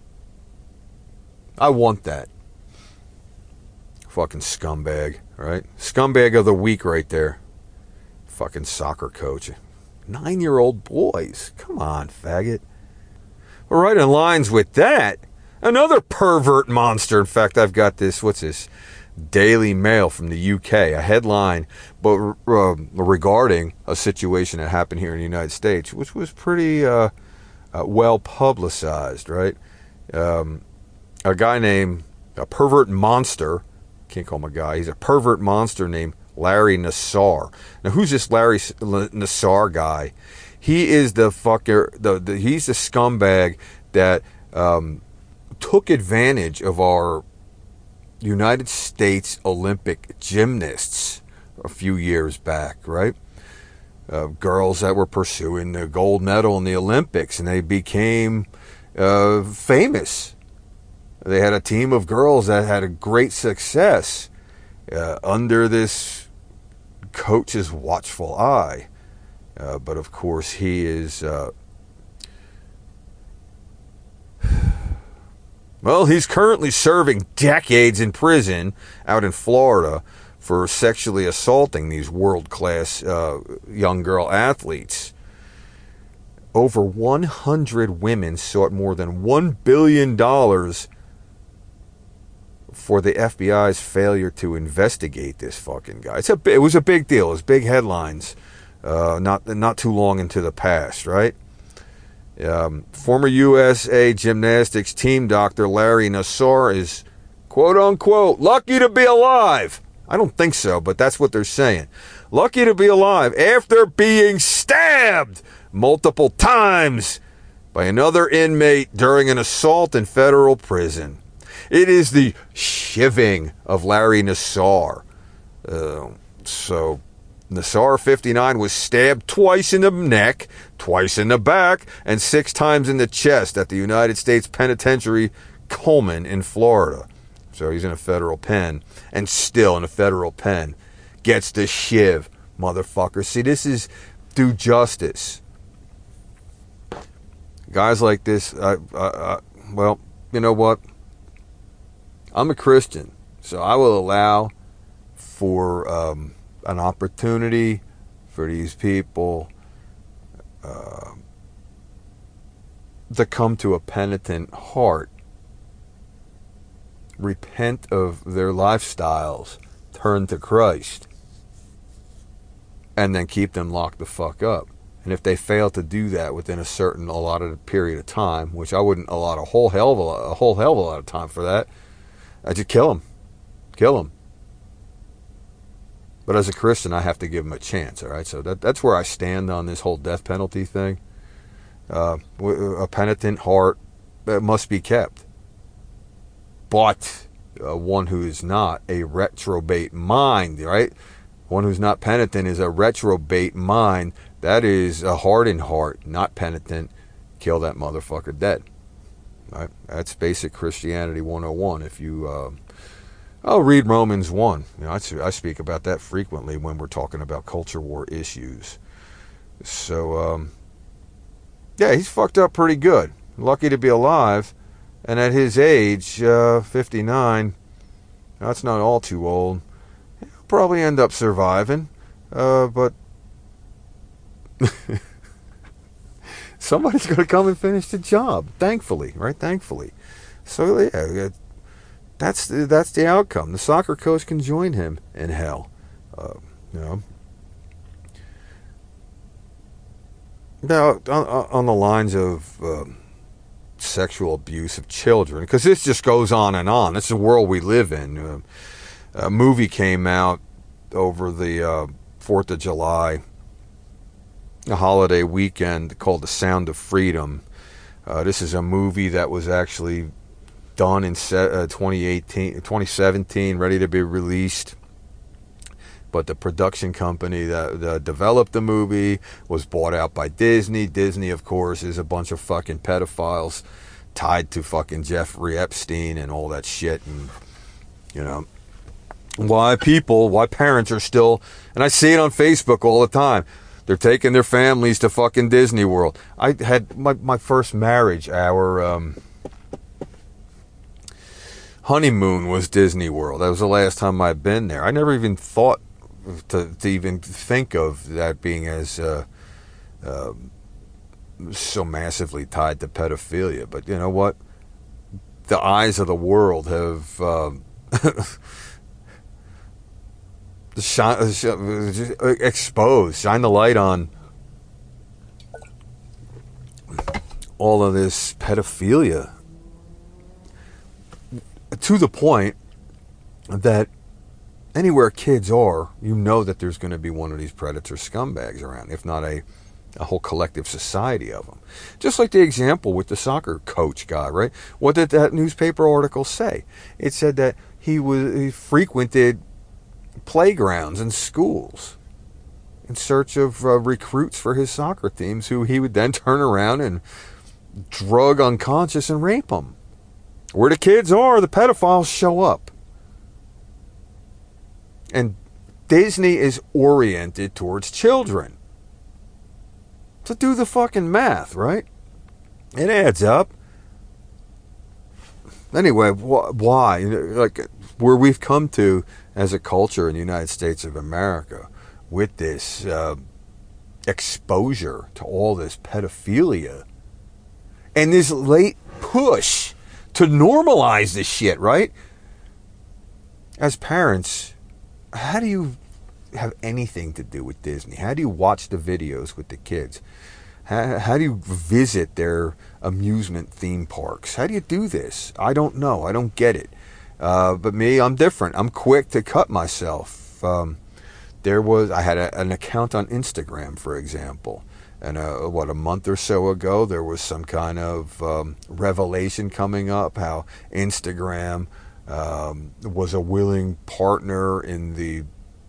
I want that. Fucking scumbag, right? Scumbag of the week right there. Fucking soccer coach. Nine-year-old boys. Come on, faggot. Well, right in lines with that, another pervert monster. In fact, I've got this, what's this? Daily Mail from the U K, a headline but uh, regarding a situation that happened here in the United States, which was pretty uh, uh, well publicized, right? Um, a guy named, a pervert monster, can't call him a guy, he's a pervert monster named Larry Nassar. Now, who's this Larry Nassar guy? He is the fucker, the, the he's the scumbag that um, took advantage of our United States Olympic gymnasts a few years back, right? Uh, girls that were pursuing the gold medal in the Olympics, and they became uh, famous. They had a team of girls that had a great success uh, under this coach's watchful eye. Uh, but of course, he is, uh, well, he's currently serving decades in prison out in Florida for sexually assaulting these world-class uh, young girl athletes. Over one hundred women sought more than one billion dollars for the F B I's failure to investigate this fucking guy. It's a, it was a big deal. It was big headlines. Uh, not not too long into the past, right? Um, former U S A gymnastics team doctor Larry Nassar is, quote unquote, lucky to be alive. I don't think so, but that's what they're saying. Lucky to be alive after being stabbed multiple times by another inmate during an assault in federal prison. It is the shivving of Larry Nassar. Uh, so... Nassar, fifty-nine, was stabbed twice in the neck, twice in the back, and six times in the chest at the United States Penitentiary Coleman in Florida. So he's in a federal pen, and still in a federal pen. Gets the shiv, motherfucker. See, this is due justice. Guys like this, I, I, I, well, you know what? I'm a Christian, so I will allow for... Um, an opportunity for these people uh, to come to a penitent heart repent of their lifestyles, turn to Christ, and then keep them locked the fuck up. And if they fail to do that within a certain allotted period of time, which I wouldn't allot a whole hell of a, a whole hell of a lot of time for that, I'd just kill them. Kill them. But as a Christian, I have to give them a chance, all right? So that, that's where I stand on this whole death penalty thing. Uh, a penitent heart must be kept. But uh, one who is not a reprobate mind, right? One who's not penitent is a reprobate mind. That is a hardened heart, not penitent. Kill that motherfucker dead. Right? That's basic Christianity one oh one. If you, uh, I'll read Romans one. You know, I, I speak about that frequently when we're talking about culture war issues. So, um, yeah, he's fucked up pretty good. Lucky to be alive. And at his age, uh, fifty-nine, that's not all too old. He'll probably end up surviving. Uh, but somebody's going to come and finish the job, thankfully, right? Thankfully. So, yeah, that's the, that's the outcome. The soccer coach can join him in hell. Uh, you know. Now, on, on the lines of uh, sexual abuse of children, because this just goes on and on. This is the world we live in. Uh, a movie came out over the uh, fourth of July, a holiday weekend, called The Sound of Freedom. Uh, this is a movie that was actually done in uh, twenty eighteen, twenty seventeen, ready to be released. But the production company that, that developed the movie was bought out by Disney. Disney, of course, is a bunch of fucking pedophiles tied to fucking Jeffrey Epstein and all that shit. And, you know, why people, why parents are still, and I see it on Facebook all the time, they're taking their families to fucking Disney World. I had my, my first marriage, our um, honeymoon was Disney World. That was the last time I'd been there. I never even thought to, to even think of that being as uh, uh, so massively tied to pedophilia. But you know what? The eyes of the world have um, shine, exposed, shine the light on all of this pedophilia to the point that anywhere kids are, you know that there's going to be one of these predator scumbags around, if not a, a whole collective society of them. Just like the example with the soccer coach guy, right? What did that newspaper article say? It said that he was he frequented playgrounds and schools in search of uh, recruits for his soccer teams, who he would then turn around and drug unconscious and rape them. Where the kids are, the pedophiles show up. And Disney is oriented towards children. So do the fucking math, right? It adds up. Anyway, wh- why? Like, where we've come to as a culture in the United States of America with this uh, exposure to all this pedophilia and this late push to normalize this shit, right? As parents, how do you have anything to do with Disney? How do you watch the videos with the kids? How, how do you visit their amusement theme parks? How do you do this? I don't know. I don't get it. Uh, but me, I'm different. I'm quick to cut myself. Um, there was, I had a, an account on Instagram, for example. And uh, what, a month or so ago, there was some kind of um, revelation coming up, how Instagram um, was a willing partner in the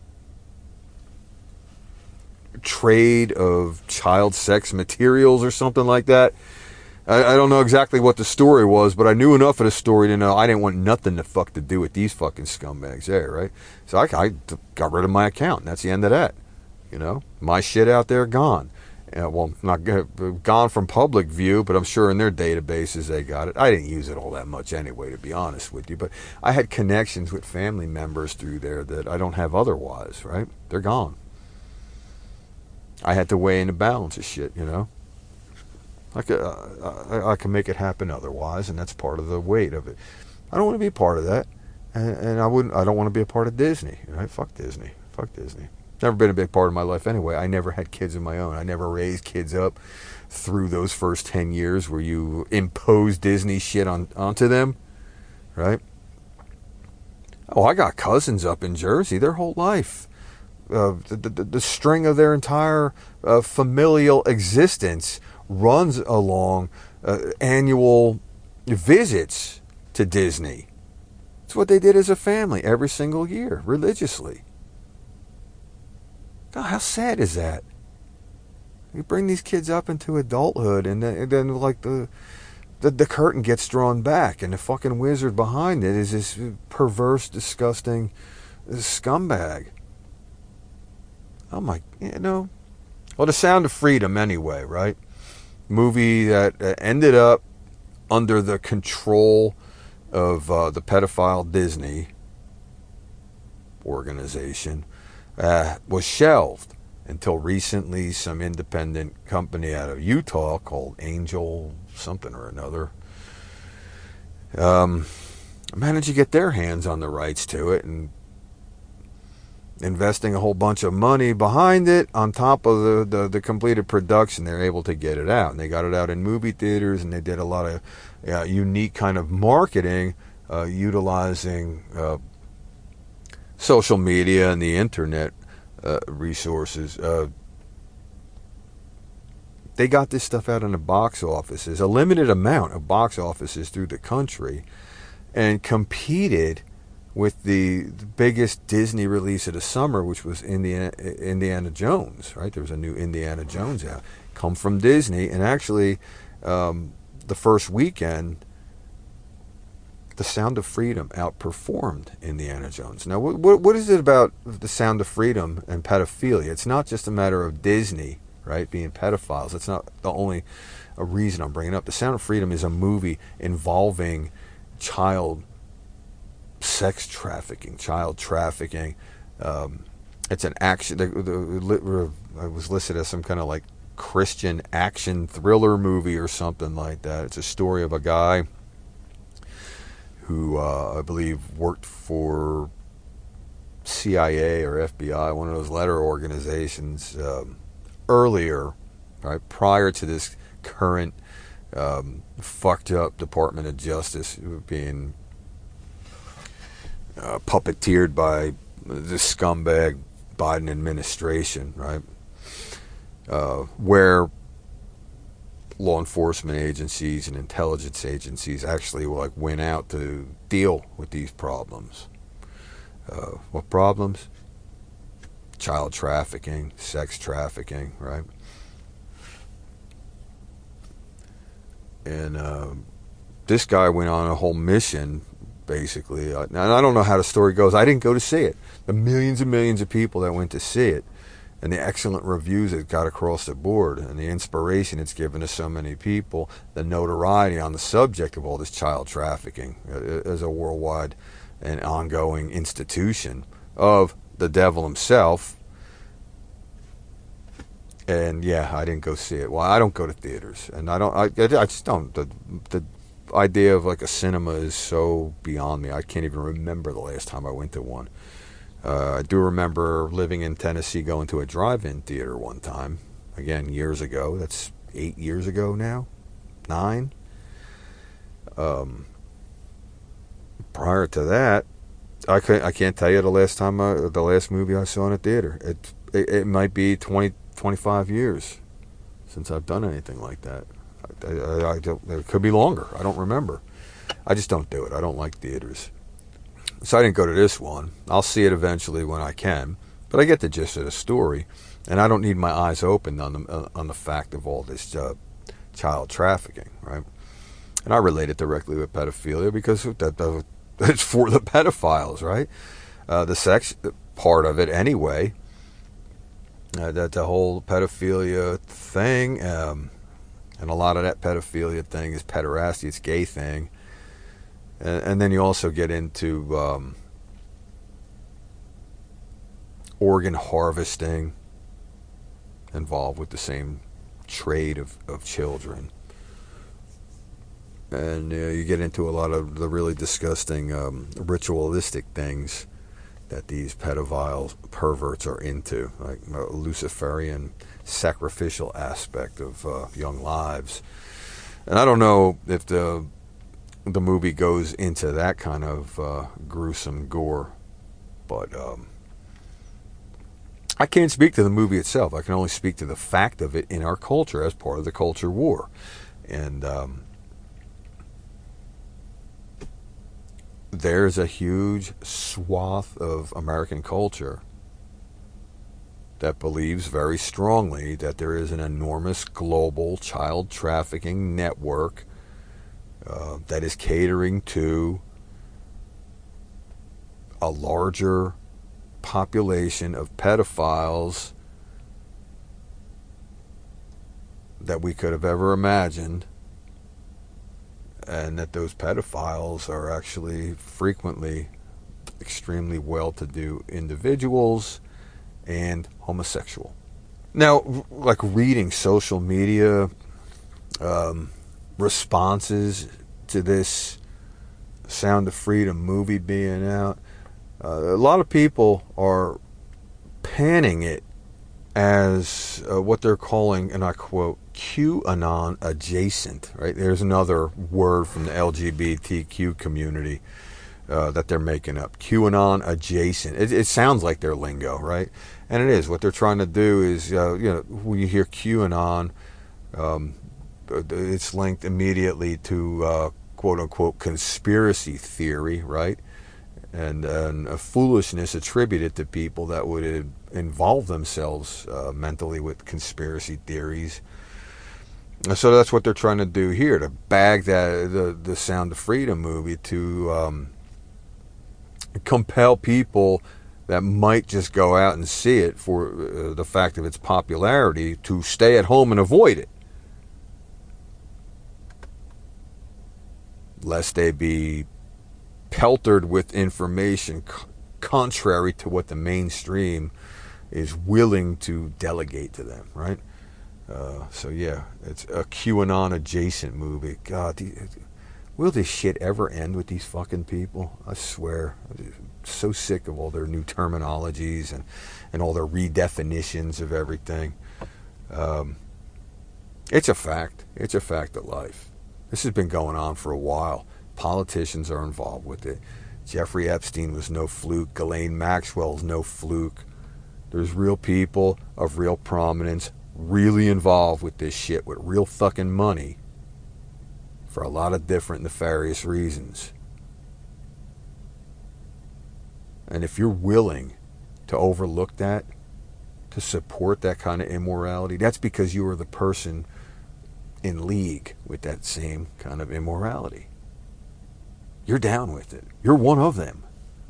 trade of child sex materials or something like that. I, I don't know exactly what the story was, but I knew enough of the story to know I didn't want nothing to fuck to do with these fucking scumbags there, right? So I, I got rid of my account, and that's the end of that. You know, my shit out there, gone. Uh, well, not gone from public view, but I'm sure in their databases they got it. I didn't use it all that much anyway, to be honest with you. But I had connections with family members through there that I don't have otherwise, right? They're gone. I had to weigh in and balance this shit, you know. I, could, uh, I, I can make it happen otherwise, and that's part of the weight of it. I don't want to be a part of that. And, and I wouldn't. I don't want to be a part of Disney. Right? Fuck Disney. Fuck Disney. Never been a big part of my life anyway. I never had kids of my own. I never raised kids up through those first ten years where you impose Disney shit on onto them, right? Oh, I got cousins up in Jersey their whole life. Uh, the, the, the string of their entire uh, familial existence runs along uh, annual visits to Disney. It's what they did as a family every single year, religiously. God, how sad is that? You bring these kids up into adulthood, and then, and then like the, the the curtain gets drawn back, and the fucking wizard behind it is this perverse, disgusting scumbag. Oh my, you know. Well, The Sound of Freedom, anyway, right? Movie that ended up under the control of uh, the pedophile Disney organization, uh, was shelved until recently. Some independent company out of Utah called Angel something or another um, managed to get their hands on the rights to it, and investing a whole bunch of money behind it on top of the, the, the completed production, they're able to get it out. And they got it out in movie theaters, and they did a lot of uh, unique kind of marketing uh, utilizing uh, social media and the internet uh, resources. Uh, they got this stuff out in the box offices, a limited amount of box offices through the country, and competed with the, the biggest Disney release of the summer, which was Indiana, Indiana Jones, right? There was a new Indiana Jones out. Come from Disney, and actually, um, the first weekend, The Sound of Freedom outperformed Indiana Jones. Now, what, what, what is it about The Sound of Freedom and pedophilia? It's not just a matter of Disney, right, being pedophiles. That's not the only a reason I'm bringing it up. The Sound of Freedom is a movie involving child sex trafficking, child trafficking. Um, it's an action. The, the, it was listed as some kind of like Christian action thriller movie or something like that. It's a story of a guy who uh, I believe worked for C I A or F B I, one of those letter organizations, um, earlier, right, prior to this current um, fucked up Department of Justice being Uh, puppeteered by the scumbag Biden administration, right? Uh, where law enforcement agencies and intelligence agencies actually like went out to deal with these problems. Uh, what problems? Child trafficking, sex trafficking, right? And uh, this guy went on a whole mission, basically. And I don't know how the story goes. I didn't go to see it. The millions and millions of people that went to see it, and the excellent reviews it got across the board, and the inspiration it's given to so many people, the notoriety on the subject of all this child trafficking as a worldwide and ongoing institution of the devil himself. And yeah, I didn't go see it. Well, I don't go to theaters, and I don't. I, I just don't. The, the idea of like a cinema is so beyond me. I can't even remember the last time I went to one. Uh, I do remember living in Tennessee, going to a drive-in theater one time. Again, years ago. That's eight years ago now, nine. Um, prior to that, I can't. I can't tell you the last time, I, the last movie I saw in a theater. It, it it might be twenty, twenty-five years since I've done anything like that. I, I, I don't, it could be longer. I don't remember. I just don't do it. I don't like theaters. So I didn't go to this one. I'll see it eventually when I can. But I get the gist of the story. And I don't need my eyes opened on the, uh, on the fact of all this uh, child trafficking, right? And I relate it directly with pedophilia because that, that, it's for the pedophiles, right? Uh, the sex part of it anyway. Uh, that the whole pedophilia thing... Um, And a lot of that pedophilia thing is pederasty, it's gay thing. And, and then you also get into um, organ harvesting, involved with the same trade of, of children. And uh, you get into a lot of the really disgusting um, ritualistic things that these pedophile perverts are into, like a Luciferian sacrificial aspect of uh, young lives. And I don't know if the the movie goes into that kind of uh, gruesome gore, but um, I can't speak to the movie itself. I can only speak to the fact of it in our culture as part of the culture war. And um, there's a huge swath of American culture that believes very strongly that there is an enormous global child trafficking network uh, that is catering to a larger population of pedophiles that we could have ever imagined, and that those pedophiles are actually frequently extremely well-to-do individuals and homosexual. Now, like reading social media um, responses to this Sound of Freedom movie being out, uh, a lot of people are panning it as uh, what they're calling, and I quote, QAnon adjacent, right? There's another word from the L G B T Q community uh, that they're making up. QAnon adjacent. It, it sounds like their lingo, right? And it is. What they're trying to do is, uh, you know, when you hear QAnon, um, it's linked immediately to uh, quote unquote conspiracy theory, right? And, and a foolishness attributed to people that would involve themselves uh, mentally with conspiracy theories. So that's what they're trying to do here, to bag that the, the Sound of Freedom movie to um, compel people that might just go out and see it for uh, the fact of its popularity to stay at home and avoid it, lest they be peltered with information c- contrary to what the mainstream is willing to delegate to them, right? Uh, so yeah, it's a QAnon adjacent movie. God, the, will this shit ever end with these fucking people? I swear, I'm so sick of all their new terminologies and, and all their redefinitions of everything. Um, it's a fact. It's a fact of life. This has been going on for a while. Politicians are involved with it. Jeffrey Epstein was no fluke. Ghislaine Maxwell's no fluke. There's real people of real prominence really involved with this shit with real fucking money for a lot of different nefarious reasons. And if you're willing to overlook that, to support that kind of immorality, that's because you are the person in league with that same kind of immorality. You're down with it. You're one of them.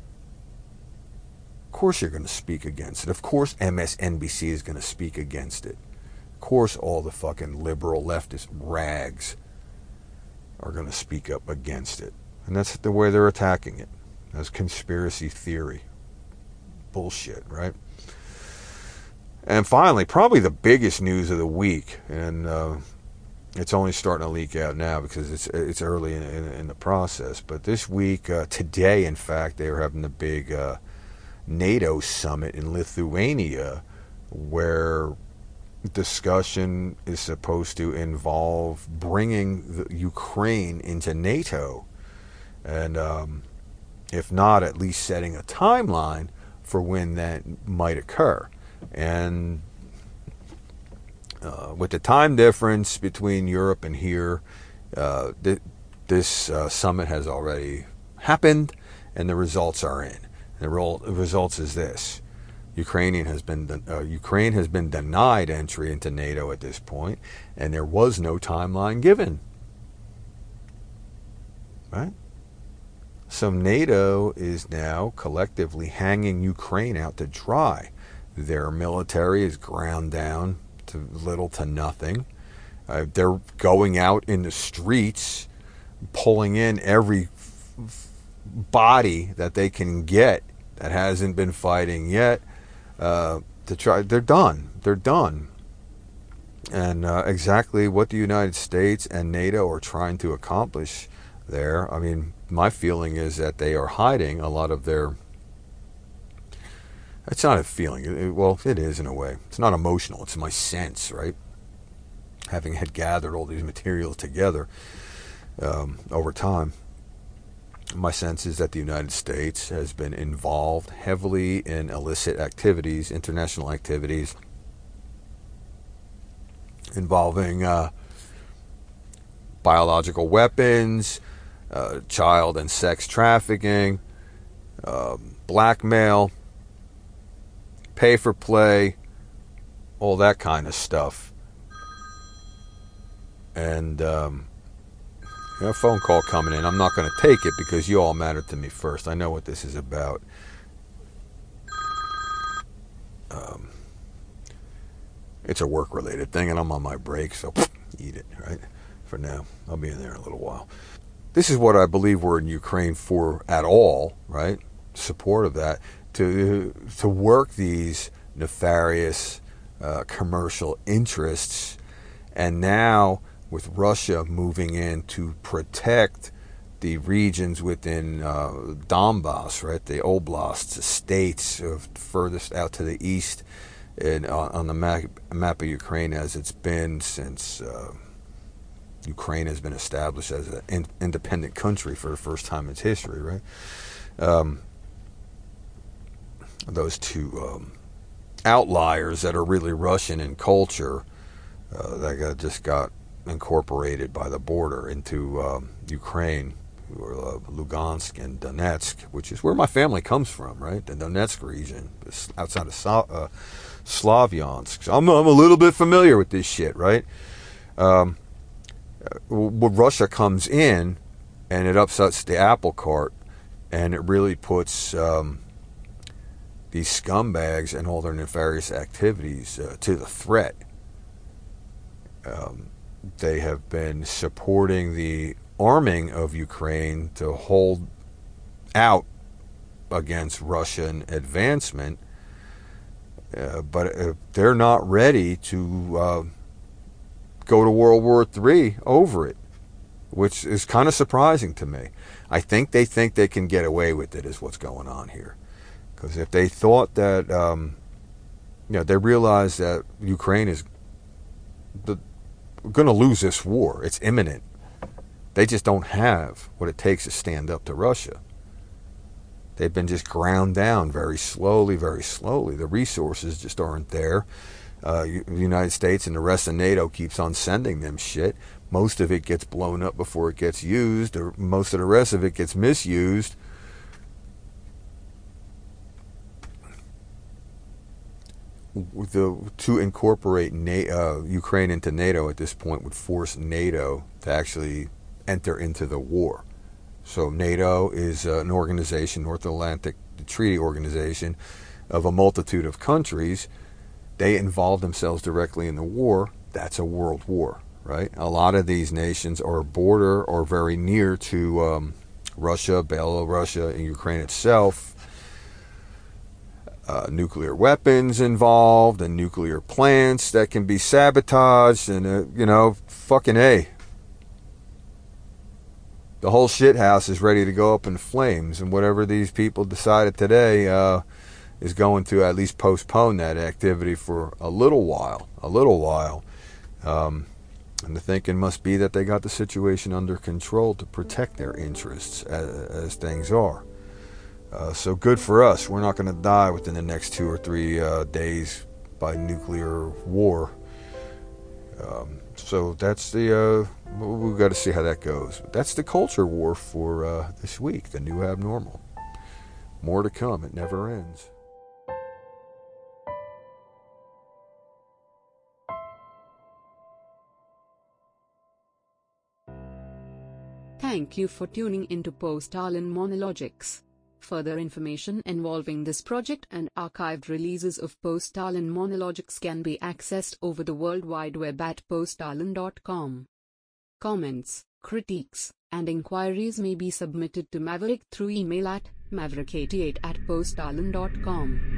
Of course you're going to speak against it. Of course M S N B C is going to speak against it. Of course all the fucking liberal leftist rags are going to speak up against it. And that's the way they're attacking it. As conspiracy theory. Bullshit, right? And finally, probably the biggest news of the week, and uh, it's only starting to leak out now because it's it's early in, in, in the process. But this week, uh, today, in fact, they were having the big uh, NATO summit in Lithuania, where discussion is supposed to involve bringing the Ukraine into NATO, and um, if not, at least setting a timeline for when that might occur. And uh, with the time difference between Europe and here, uh, th- this uh, summit has already happened, and the results are in. The role, the results is this: Ukrainian has been uh, Ukraine has been denied entry into NATO at this point, and there was no timeline given. Right? So NATO is now collectively hanging Ukraine out to dry. Their military is ground down to little to nothing. Uh, they're going out in the streets, pulling in every f- body that they can get that hasn't been fighting yet. Uh, to try, they're done. They're done. And uh, exactly what the United States and NATO are trying to accomplish there, I mean, my feeling is that they are hiding a lot of their... It's not a feeling. It, well, it is in a way. It's not emotional. It's my sense, right? Having had gathered all these materials together um, over time, my sense is that the United States has been involved heavily in illicit activities, international activities, involving uh, biological weapons, uh, child and sex trafficking, um, blackmail, pay for play, all that kind of stuff. And um, you know, a phone call coming in. I'm not going to take it because you all matter to me first. I know what this is about. Um, it's a work-related thing, and I'm on my break, so eat it, right? For now. I'll be in there in a little while. This is what I believe we're in Ukraine for at all, right? Support of that. To, to work these nefarious uh, commercial interests. And now with Russia moving in to protect the regions within uh, Donbass, right? The oblasts, the states of furthest out to the east and uh, on the map, map of Ukraine as it's been since uh, Ukraine has been established as an in, independent country for the first time in its history, right? Um, those two um, outliers that are really Russian in culture uh, that got, just got incorporated by the border into um, Ukraine, or uh, Lugansk and Donetsk, which is where my family comes from, right? The Donetsk region, outside of so- uh, Slavyansk. So I'm, I'm a little bit familiar with this shit, right? Um, when Russia comes in and it upsets the apple cart, and it really puts um, these scumbags and all their nefarious activities uh, to the threat. Um, they have been supporting the arming of Ukraine to hold out against Russian advancement, uh, but uh, they're not ready to uh, go to World War Three over it, which is kind of surprising to me. I think they think they can get away with it is what's going on here. Because if they thought that, um, you know, they realize that Ukraine is going to lose this war. It's imminent. They just don't have what it takes to stand up to Russia. They've been just ground down very slowly, very slowly. The resources just aren't there. Uh, the United States and the rest of NATO keeps on sending them shit. Most of it gets blown up before it gets used, or most of the rest of it gets misused. The, to incorporate NATO, uh, Ukraine into NATO at this point would force NATO to actually enter into the war. So NATO is uh, an organization, North Atlantic Treaty Organization, of a multitude of countries. They involve themselves directly in the war. That's a world war, right? A lot of these nations are border or very near to um, Russia, Belarus, and Ukraine itself. Uh, nuclear weapons involved and nuclear plants that can be sabotaged, and uh, you know, fucking A. The whole shit house is ready to go up in flames, and whatever these people decided today uh, is going to at least postpone that activity for a little while, a little while. Um, and the thinking must be that they got the situation under control to protect their interests as, as things are. Uh, so good for us. We're not going to die within the next two or three uh, days by nuclear war. Um, so that's the, uh, we've got to see how that goes. That's the culture war for uh, this week, the new abnormal. More to come. It never ends. Thank you for tuning into Post-Stalin Monologics. Further information involving this project and archived releases of Post-Stalin Monologics can be accessed over the World Wide Web at post stalin dot com. Comments, critiques, and inquiries may be submitted to Maverick through email at maverick eighty-eight at post stalin dot com.